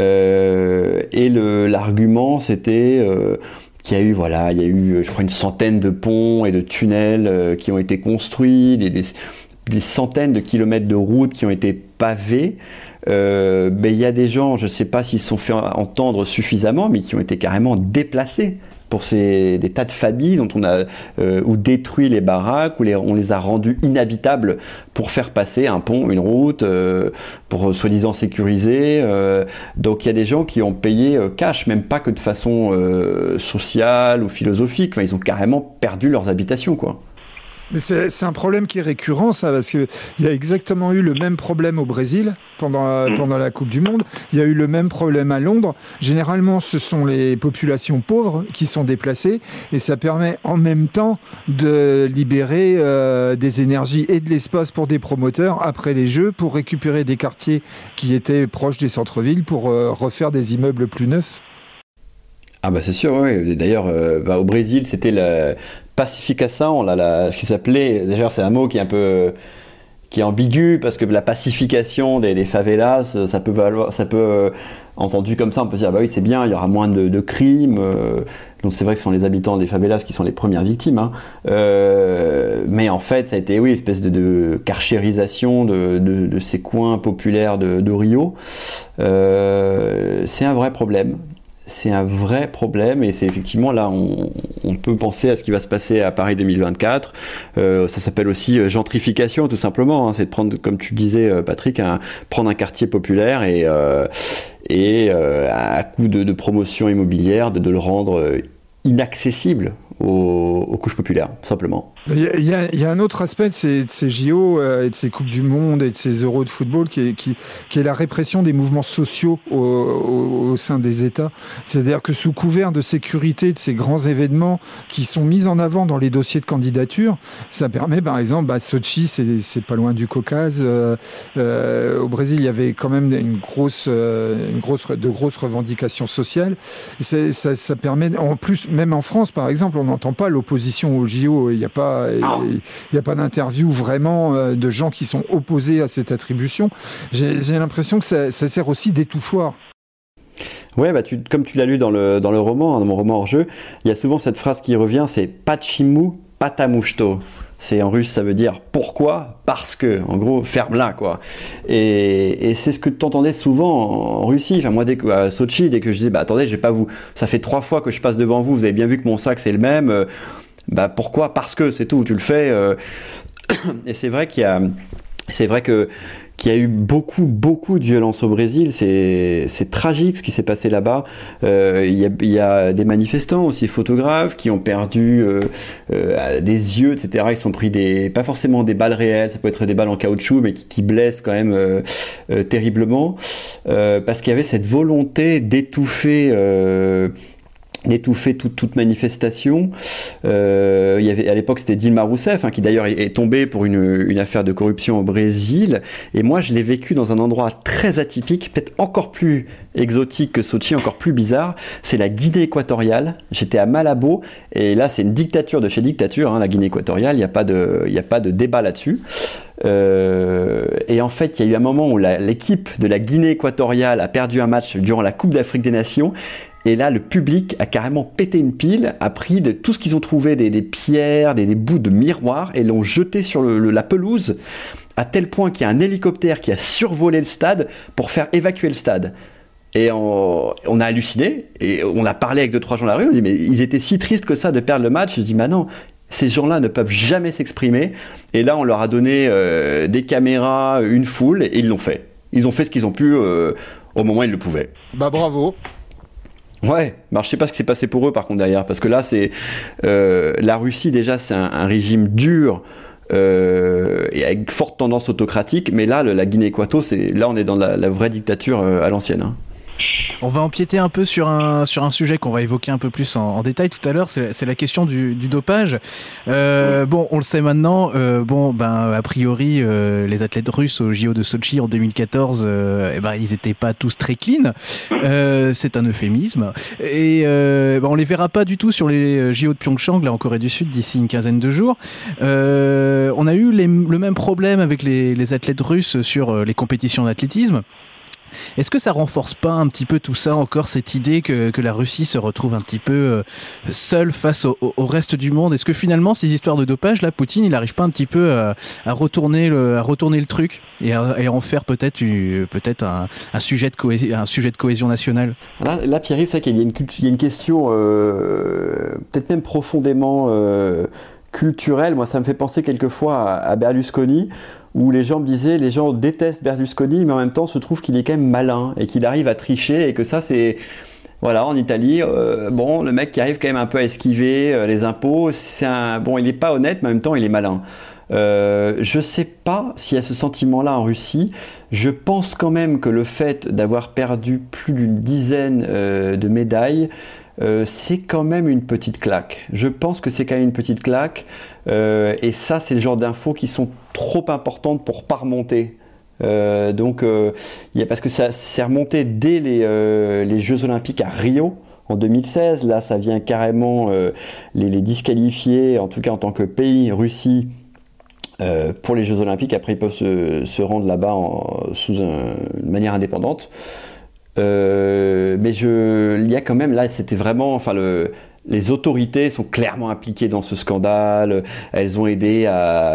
et l'argument c'était qu'il y a eu, je crois, une centaine de ponts et de tunnels qui ont été construits, des centaines de kilomètres de routes qui ont été pavées. Il y a des gens, je ne sais pas s'ils se sont fait entendre suffisamment, mais qui ont été carrément déplacés pour des tas de familles dont on a ou détruit les baraques, ou on les a rendus inhabitables pour faire passer un pont, une route, pour soi-disant sécuriser. Donc il y a des gens qui ont payé cash, même pas que de façon sociale ou philosophique. Enfin, ils ont carrément perdu leurs habitations, quoi. Mais c'est un problème qui est récurrent, ça, parce qu'il y a exactement eu le même problème au Brésil pendant la Coupe du Monde. Il y a eu le même problème à Londres. Généralement, ce sont les populations pauvres qui sont déplacées, et ça permet en même temps de libérer des énergies et de l'espace pour des promoteurs après les Jeux, pour récupérer des quartiers qui étaient proches des centres-villes, pour refaire des immeubles plus neufs. Ah bah c'est sûr, oui. D'ailleurs, au Brésil, c'était la pacificação, ce qui s'appelait, d'ailleurs c'est un mot qui est ambigu, parce que la pacification des favelas, ça peut entendu comme ça, on peut se dire, bah oui, c'est bien, il y aura moins de crimes. Donc c'est vrai que ce sont les habitants des favelas qui sont les premières victimes, hein. Mais en fait, ça a été, oui, une espèce de carchérisation de ces coins populaires de Rio. C'est un vrai problème. C'est un vrai problème, et c'est effectivement là on peut penser à ce qui va se passer à Paris 2024. Ça s'appelle aussi gentrification, tout simplement, hein. C'est de prendre, comme tu disais Patrick, prendre un quartier populaire et à coup de promotion immobilière, de le rendre inaccessible aux couches populaires, simplement. Il y a un autre aspect de ces JO et de ces Coupes du Monde et de ces Euros de football qui est la répression des mouvements sociaux au sein des États. C'est-à-dire que sous couvert de sécurité de ces grands événements qui sont mis en avant dans les dossiers de candidature, ça permet, par exemple, Sochi, c'est pas loin du Caucase. Au Brésil, il y avait quand même de grosses revendications sociales. Ça permet, en plus, même en France, par exemple, on n'entend pas l'opposition aux JO. Il n'y a pas d'interview vraiment de gens qui sont opposés à cette attribution. J'ai l'impression que ça sert aussi d'étouffoir. Ouais, comme tu l'as lu dans le roman, dans mon roman hors jeu, il y a souvent cette phrase qui revient, c'est Pachimu patamushto. C'est en russe, ça veut dire pourquoi, parce que, en gros, ferme-la, quoi. Et c'est ce que tu entendais souvent en Russie. Enfin, moi, à Sochi, dès que je disais, attendez, je vais pas ça fait 3 fois que je passe devant vous avez bien vu que mon sac c'est le même. Pourquoi? Parce que c'est tout, tu le fais. Et c'est vrai qu'il y a C'est vrai qu'il y a eu beaucoup de violence au Brésil. C'est tragique ce qui s'est passé là-bas. Il y a des manifestants aussi, photographes, qui ont perdu des yeux, etc. Ils sont pris pas forcément des balles réelles, ça peut être des balles en caoutchouc, mais qui blessent quand même terriblement, parce qu'il y avait cette volonté d'étouffer toute manifestation. Il y avait, à l'époque, c'était Dilma Rousseff, qui d'ailleurs est tombée pour une affaire de corruption au Brésil. Et moi, je l'ai vécu dans un endroit très atypique, peut-être encore plus exotique que Sochi, encore plus bizarre. C'est la Guinée équatoriale. J'étais à Malabo, et là, c'est une dictature de chez dictature, la Guinée équatoriale. Il n'y a pas de débat là-dessus. Et en fait, il y a eu un moment où l'équipe de la Guinée équatoriale a perdu un match durant la Coupe d'Afrique des Nations. Et là, le public a carrément pété une pile, a pris de tout ce qu'ils ont trouvé, des pierres, des bouts de miroirs, et l'ont jeté sur la pelouse, à tel point qu'il y a un hélicoptère qui a survolé le stade pour faire évacuer le stade. Et on a halluciné, et on a parlé avec 2-3 gens dans la rue, on dit mais ils étaient si tristes que ça de perdre le match. Je dis non, ces gens-là ne peuvent jamais s'exprimer. Et là, on leur a donné des caméras, une foule, et ils l'ont fait. Ils ont fait ce qu'ils ont pu au moment où ils le pouvaient. Bravo. Ouais, je sais pas ce qui s'est passé pour eux par contre derrière, parce que là c'est la Russie déjà, c'est un régime dur et avec forte tendance autocratique, mais là la Guinée Équatoriale, on est dans la vraie dictature à l'ancienne. On va empiéter un peu sur un sujet qu'on va évoquer un peu plus en détail tout à l'heure, c'est la question du dopage. Bon, on le sait maintenant, a priori, les athlètes russes au JO de Sochi en 2014, ils étaient pas tous très clean. C'est un euphémisme. Et on les verra pas du tout sur les JO de Pyeongchang, là en Corée du Sud, d'ici une quinzaine de jours. On a eu le même problème avec les athlètes russes sur les compétitions d'athlétisme. Est-ce que ça renforce pas un petit peu tout ça, encore cette idée que la Russie se retrouve un petit peu seule face au reste du monde? Est-ce que finalement ces histoires de dopage, là, Poutine, il n'arrive pas un petit peu à retourner le truc et en faire peut-être un sujet de cohésion nationale? Là Pierre-Yves, c'est qu'il y a une question peut-être même profondément culturelle. Moi, ça me fait penser quelquefois à Berlusconi, où les gens me disaient, les gens détestent Berlusconi, mais en même temps se trouvent qu'il est quand même malin et qu'il arrive à tricher, et que ça c'est... Voilà, en Italie, le mec qui arrive quand même un peu à esquiver les impôts, il n'est pas honnête, mais en même temps il est malin. Je sais pas s'il y a ce sentiment-là en Russie. Je pense quand même que le fait d'avoir perdu plus d'une dizaine de médailles, c'est quand même une petite claque. Je pense que c'est quand même une petite claque, et ça, c'est le genre d'infos qui sont trop importantes pour pas remonter. Parce que ça s'est remonté dès les Jeux Olympiques à Rio en 2016. Là, ça vient carrément les disqualifier, en tout cas en tant que pays, Russie, pour les Jeux Olympiques. Après, ils peuvent se rendre là-bas sous une manière indépendante. Mais il y a quand même là, c'était vraiment, les autorités sont clairement impliquées dans ce scandale. Elles ont aidé à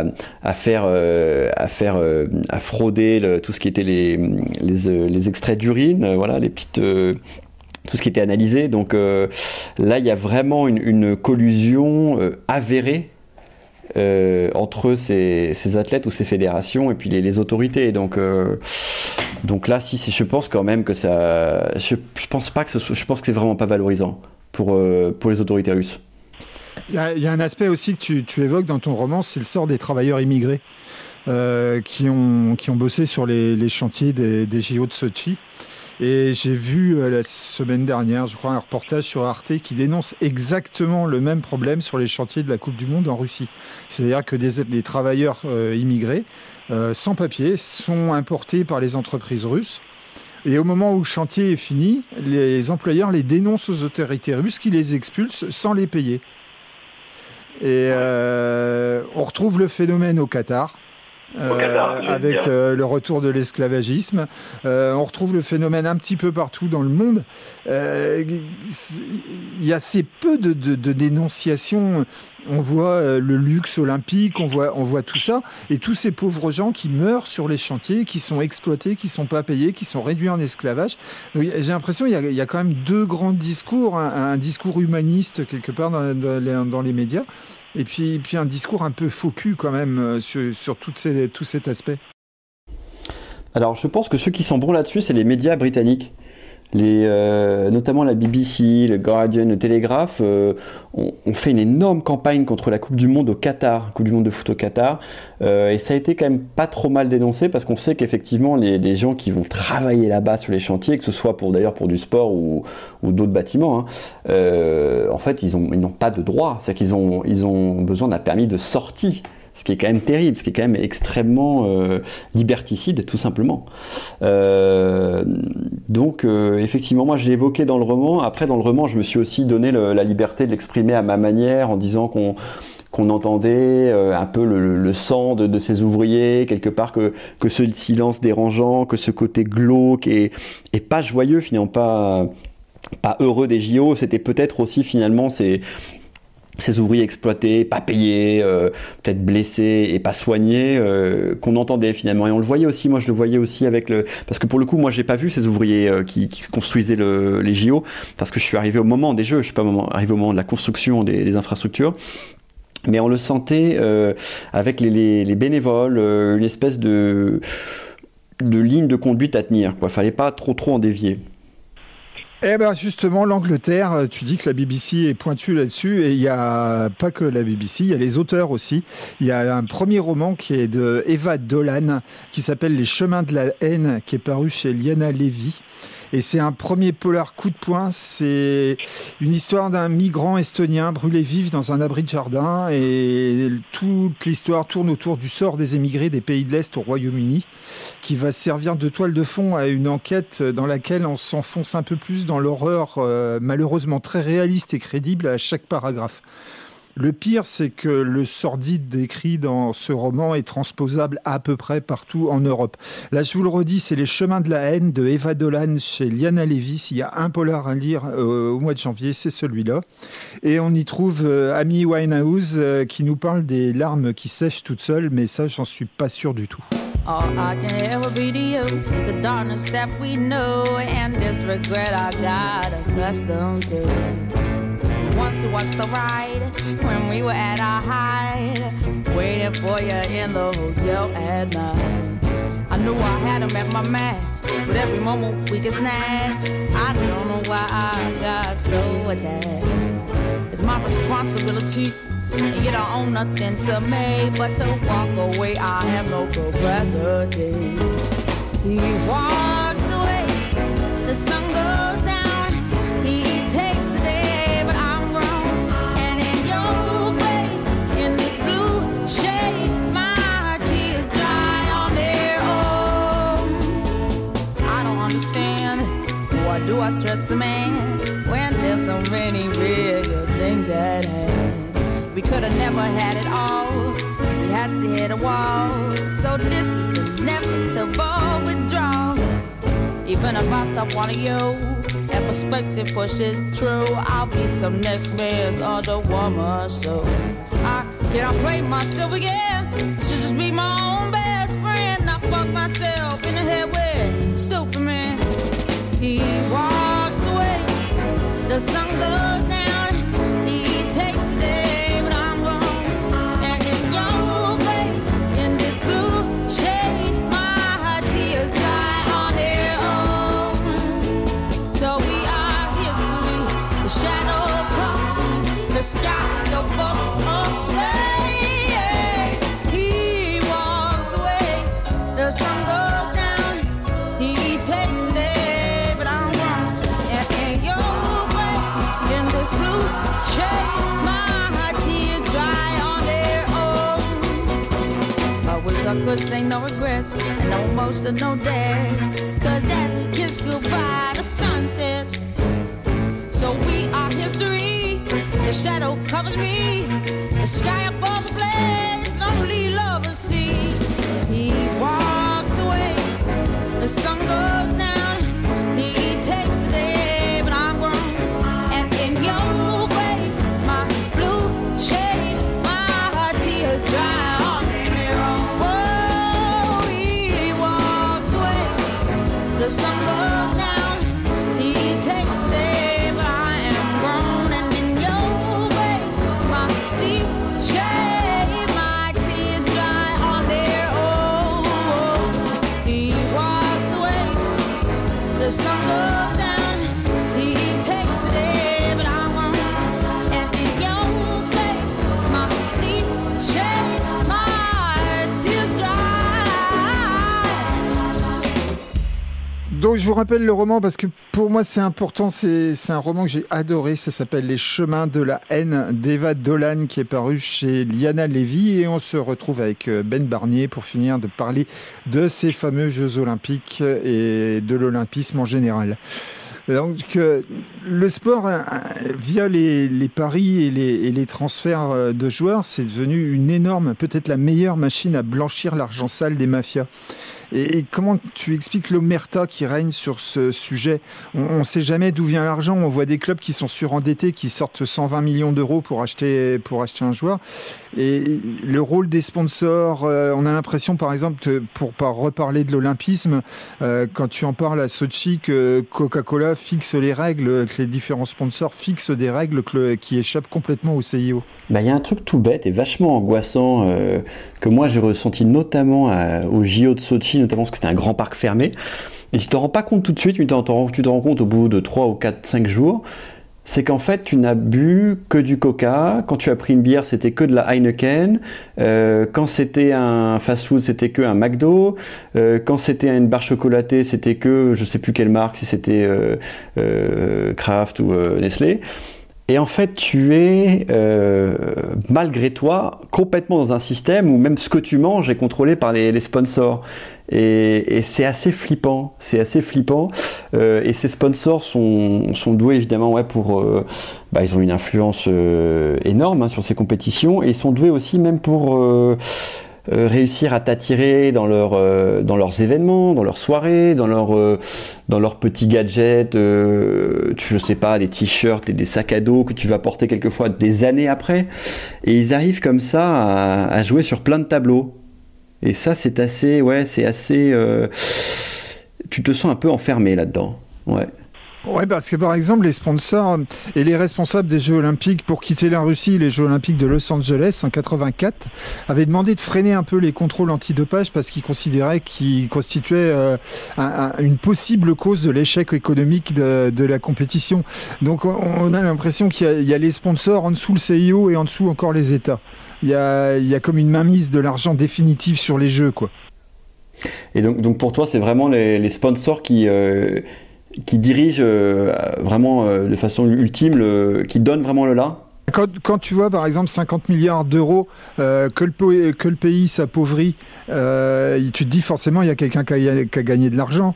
frauder tout ce qui était les extraits d'urine, les petites, tout ce qui était analysé. Donc là, il y a vraiment une collusion avérée entre ces athlètes ou ces fédérations et puis les autorités. Donc là, je pense quand même que ça, je pense que c'est vraiment pas valorisant pour les autorités russes. Il y a un aspect aussi que tu évoques dans ton roman, c'est le sort des travailleurs immigrés qui ont bossé sur les chantiers des JO de Sochi. Et j'ai vu la semaine dernière, je crois, un reportage sur Arte qui dénonce exactement le même problème sur les chantiers de la Coupe du Monde en Russie. C'est-à-dire que des travailleurs immigrés sans papier sont importés par les entreprises russes. Et au moment où le chantier est fini, les employeurs les dénoncent aux autorités russes qui les expulsent sans les payer. Et on retrouve le phénomène au Qatar. Avec le retour de l'esclavagisme. On retrouve le phénomène un petit peu partout dans le monde. Il y a assez peu de dénonciations. On voit le luxe olympique, on voit tout ça. Et tous ces pauvres gens qui meurent sur les chantiers, qui sont exploités, qui ne sont pas payés, qui sont réduits en esclavage. Donc, j'ai l'impression qu'il y a quand même deux grands discours. Un discours humaniste quelque part dans les médias. Et puis un discours un peu faux cul quand même sur tout cet aspect. Alors, je pense que ceux qui sont bons là-dessus, c'est les médias britanniques. Notamment la BBC, le Guardian, le Telegraph ont fait une énorme campagne contre la Coupe du Monde au Qatar, Coupe du Monde de foot au Qatar, et ça a été quand même pas trop mal dénoncé parce qu'on sait qu'effectivement les gens qui vont travailler là-bas sur les chantiers, que ce soit d'ailleurs pour du sport ou d'autres bâtiments, en fait ils n'ont pas de droit, c'est-à-dire qu'ils ont besoin d'un permis de sortie. Ce qui est quand même terrible, ce qui est quand même extrêmement liberticide, tout simplement. Donc, effectivement, moi, je l'ai évoqué dans le roman. Après, dans le roman, je me suis aussi donné la liberté de l'exprimer à ma manière, en disant qu'on entendait un peu le sang de ces ouvriers, quelque part que ce silence dérangeant, que ce côté glauque et pas joyeux, finalement, pas heureux des JO, c'était peut-être aussi, finalement, ces ouvriers exploités, pas payés, peut-être blessés et pas soignés, qu'on entendait finalement. Et on le voyait aussi, moi je le voyais aussi parce que pour le coup, moi j'ai pas vu ces ouvriers qui construisaient les JO, parce que je suis arrivé au moment des Jeux, je suis pas arrivé au moment de la construction des infrastructures. Mais on le sentait avec les bénévoles, une espèce de ligne de conduite à tenir, quoi. Fallait pas trop en dévier. Eh ben justement, l'Angleterre, tu dis que la BBC est pointue là-dessus, et il n'y a pas que la BBC, il y a les auteurs aussi. Il y a un premier roman qui est de Eva Dolan, qui s'appelle Les chemins de la haine, qui est paru chez Liana Levy. Et c'est un premier polar coup de poing. C'est une histoire d'un migrant estonien brûlé vif dans un abri de jardin. Et toute l'histoire tourne autour du sort des émigrés des pays de l'Est au Royaume-Uni, qui va servir de toile de fond à une enquête dans laquelle on s'enfonce un peu plus dans l'horreur, malheureusement très réaliste et crédible à chaque paragraphe. Le pire, c'est que le sordide décrit dans ce roman est transposable à peu près partout en Europe. Là, je vous le redis, c'est Les chemins de la haine de Eva Dolan chez Liana Levy. S'il y a un polar à lire au mois de janvier, c'est celui-là. Et on y trouve Amy Winehouse qui nous parle des larmes qui sèchent toutes seules, mais ça, j'en suis pas sûr du tout. All I can ever be to you is the darkness that we know and this regret I got accustomed to. Once it was the ride when we were at our height, waiting for you in the hotel at night. I knew I had him at my match, but every moment we get snatched. I don't know why I got so attached. It's my responsibility, and you don't own nothing to me but to walk away. I have no capacity. He walks away, the sun goes down. He takes the day, but I'm grown. And in your way, in this blue shade, my tears dry on their own. I don't understand, why do I stress the man when there's so many real things at hand? We could have never had it all, we had to hit a wall. So this is inevitable withdrawal. Even if I stop wanting you, and perspective pushes true, I'll be some next man's other woman. So I cannot play myself again, I should just be my own best friend. I fuck myself in the head with stupid man. He walks away, the sun goes down. He takes the day, but I'm wrong. And in your way, in this blue shade, my tears dry on their own. So we are history, the shadow comes, the sky is above. He walks away, the sun goes down. He takes the day, but I'm wrong. And in your way, in this blue shade, my tears dry on their own. I wish I could say no regrets and no emotion, no day. Cause as we kiss goodbye, the sun sets. So we are history, the shadow covers me, the sky above the blaze, lonely lovers see. He walks away, the sun goes down. He takes the day, but I'm grown. And in your way, my blue shade, my tears dry on their own. Whoa, he walks away, the sun goes down. He takes the day, but I am grown. And in your way, my deep shade, my tears dry on their own. He walks goes down, he takes the day, but I won't. And in your place, my deep shade, my tears dry. Donc je vous rappelle le roman parce que pour moi c'est important, c'est un roman que j'ai adoré, ça s'appelle Les chemins de la haine d'Eva Dolan qui est paru chez Liana Levy et on se retrouve avec Ben Barnier pour finir de parler de ces fameux Jeux Olympiques et de l'olympisme en général. Donc le sport, via les paris et les transferts de joueurs, c'est devenu une énorme, peut-être la meilleure machine à blanchir l'argent sale des mafias. Et comment tu expliques l'omerta qui règne sur ce sujet ? On ne sait jamais d'où vient l'argent. On voit des clubs qui sont surendettés, qui sortent 120 millions d'euros pour acheter un joueur. Et le rôle des sponsors, on a l'impression, par exemple, pour pas reparler de l'olympisme, quand tu en parles à Sochi, que Coca-Cola fixe les règles, que les différents sponsors fixent des règles qui échappent complètement au CIO. Bah, y a un truc tout bête et vachement angoissant que moi j'ai ressenti notamment au JO de Sochi, notamment parce que c'était un grand parc fermé. Et tu t'en rends pas compte tout de suite, mais tu te rends compte au bout de 3 ou 4, 5 jours. C'est qu'en fait, tu n'as bu que du Coca. Quand tu as pris une bière, c'était que de la Heineken. Quand c'était un fast-food, c'était que un McDo. Quand c'était une barre chocolatée, c'était que, je sais plus quelle marque, si c'était Kraft ou Nestlé. Et en fait, tu es, malgré toi, complètement dans un système où même ce que tu manges est contrôlé par les sponsors. Et c'est assez flippant. Et ces sponsors sont doués, évidemment, pour... ils ont une influence énorme sur ces compétitions. Et ils sont doués aussi même pour... réussir à t'attirer dans leurs événements, dans leurs soirées, dans leurs petits gadgets, je sais pas, des t-shirts et des sacs à dos que tu vas porter quelquefois des années après. Et ils arrivent comme ça à jouer sur plein de tableaux. Et ça, c'est assez, tu te sens un peu enfermé là-dedans. Ouais. Ouais, parce que par exemple, les sponsors et les responsables des Jeux Olympiques pour quitter la Russie, les Jeux Olympiques de Los Angeles en 84, avaient demandé de freiner un peu les contrôles antidopage parce qu'ils considéraient qu'ils constituaient une possible cause de l'échec économique de la compétition. Donc on a l'impression qu'il y a les sponsors, en dessous le CIO et en dessous encore les États. Il y a comme une mainmise de l'argent définitive sur les Jeux, quoi. Et donc pour toi, c'est vraiment les sponsors qui dirigent vraiment de façon ultime, qui donnent vraiment le là. Quand tu vois par exemple 50 milliards d'euros que le pays s'appauvrit, tu te dis forcément il y a quelqu'un qui a gagné de l'argent.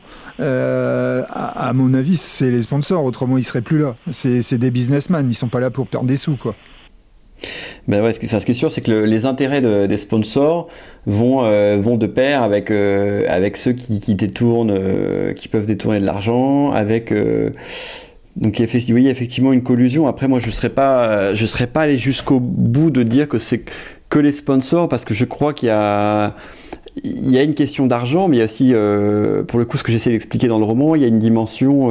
À mon avis, c'est les sponsors, autrement ils seraient plus là. C'est des businessmen, ils sont pas là pour perdre des sous, quoi. Ben ouais, ce qui est sûr, c'est que les intérêts des sponsors vont de pair avec ceux qui détournent, qui peuvent détourner de l'argent, avec donc il y a effectivement une collusion. Après, moi, je serais pas allé jusqu'au bout de dire que c'est que les sponsors, parce que je crois qu'il y a une question d'argent, mais il y a aussi, pour le coup, ce que j'essaie d'expliquer dans le roman, il y a une dimension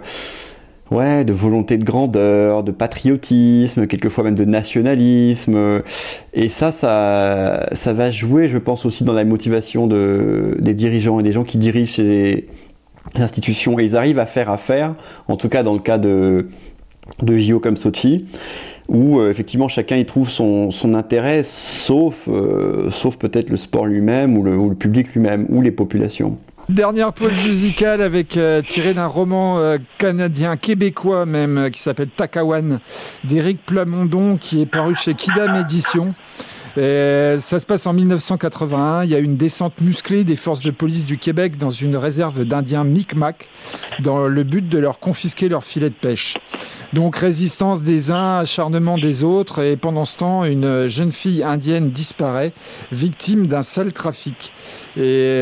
de volonté de grandeur, de patriotisme, quelquefois même de nationalisme. Et ça va jouer, je pense, aussi dans la motivation des dirigeants et des gens qui dirigent ces institutions. Et ils arrivent à faire affaire, en tout cas dans le cas de JO comme Sochi, où effectivement chacun y trouve son intérêt, sauf peut-être le sport lui-même ou le public lui-même ou les populations. Dernière pause musicale avec tiré d'un roman canadien-québécois même qui s'appelle Takawan d'Éric Plamondon qui est paru chez Kidam Éditions. Ça se passe en 1981. Il y a une descente musclée des forces de police du Québec dans une réserve d'Indiens Micmac dans le but de leur confisquer leur filet de pêche. Donc résistance des uns, acharnement des autres, et pendant ce temps, une jeune fille indienne disparaît, victime d'un sale trafic. Et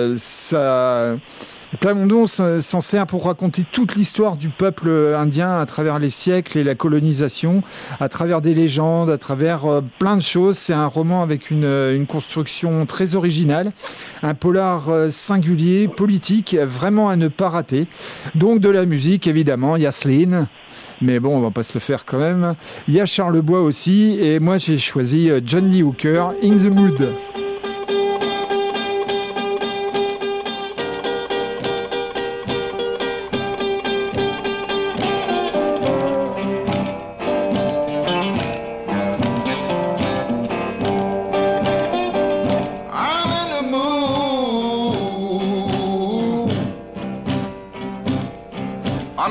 Plamondon s'en sert pour raconter toute l'histoire du peuple indien à travers les siècles et la colonisation, à travers des légendes, à travers plein de choses. C'est un roman avec une construction très originale, un polar singulier, politique, vraiment à ne pas rater. Donc de la musique, évidemment, il y a Céline. Mais bon, on va pas se le faire quand même. Il y a Charles Bois aussi, et moi j'ai choisi John Lee Hooker, In the Mood.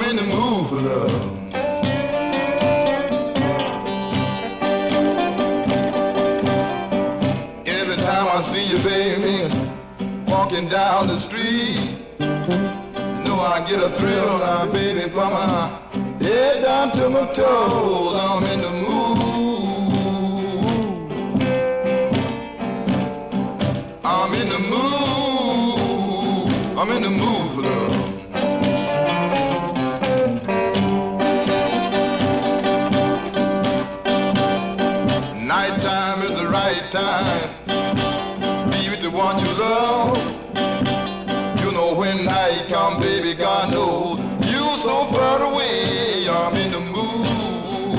in the mood for love. Every time I see you, baby, walking down the street, you know I get a thrill now, baby, from my head down to my toes. I'm in the mood. I'm in the mood. I'm in the mood for love. Nighttime is the right time. Be with the one you love. You know when night come, baby, God knows you so far away. I'm in the mood.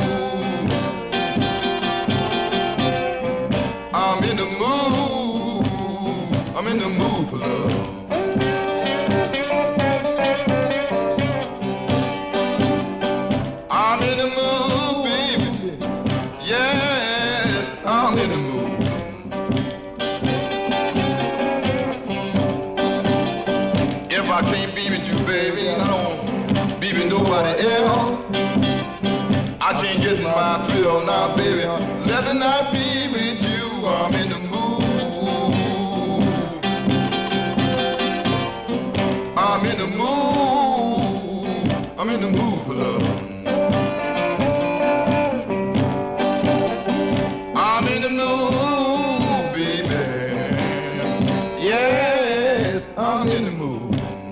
I'm in the mood. I'm in the mood for love. I'm in the mood, baby. Yeah, I'm in the mood. If I can't be with you, baby, I don't be with nobody else. I can't get my thrill now, baby. Let the night be with you. I'm in the mood. I'm in the mood. I'm in the mood for love. I'm in the mood, baby. Yes, I'm in the mood.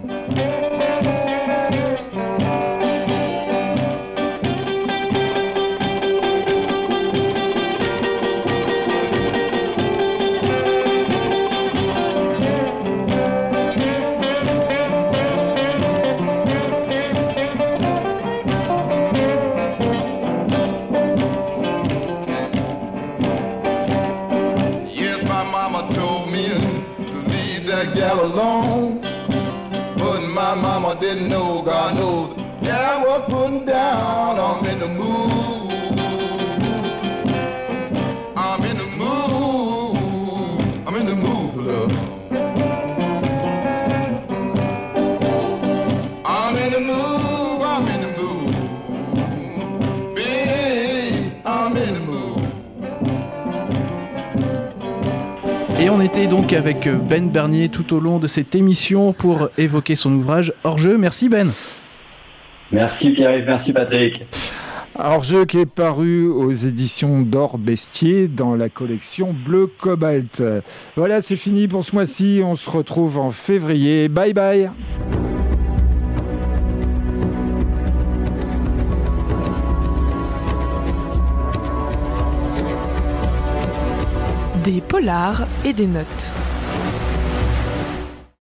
Yes, my mama told me to leave that gal alone. But my mama didn't know, God knows, the gal was putting down. I'm in the mood. I'm in the mood. I'm in the mood for love. I'm in the mood. I'm in the mood. Babe, I'm in the mood. Et on était donc avec Ben Bernier tout au long de cette émission pour évoquer son ouvrage Hors-jeu. Merci Ben. Merci Pierre-Yves, merci Patrick. Hors-jeu qui est paru aux éditions d'Or Bestier dans la collection Bleu Cobalt. Voilà, c'est fini pour ce mois-ci. On se retrouve en février. Bye bye. Des polars et des notes.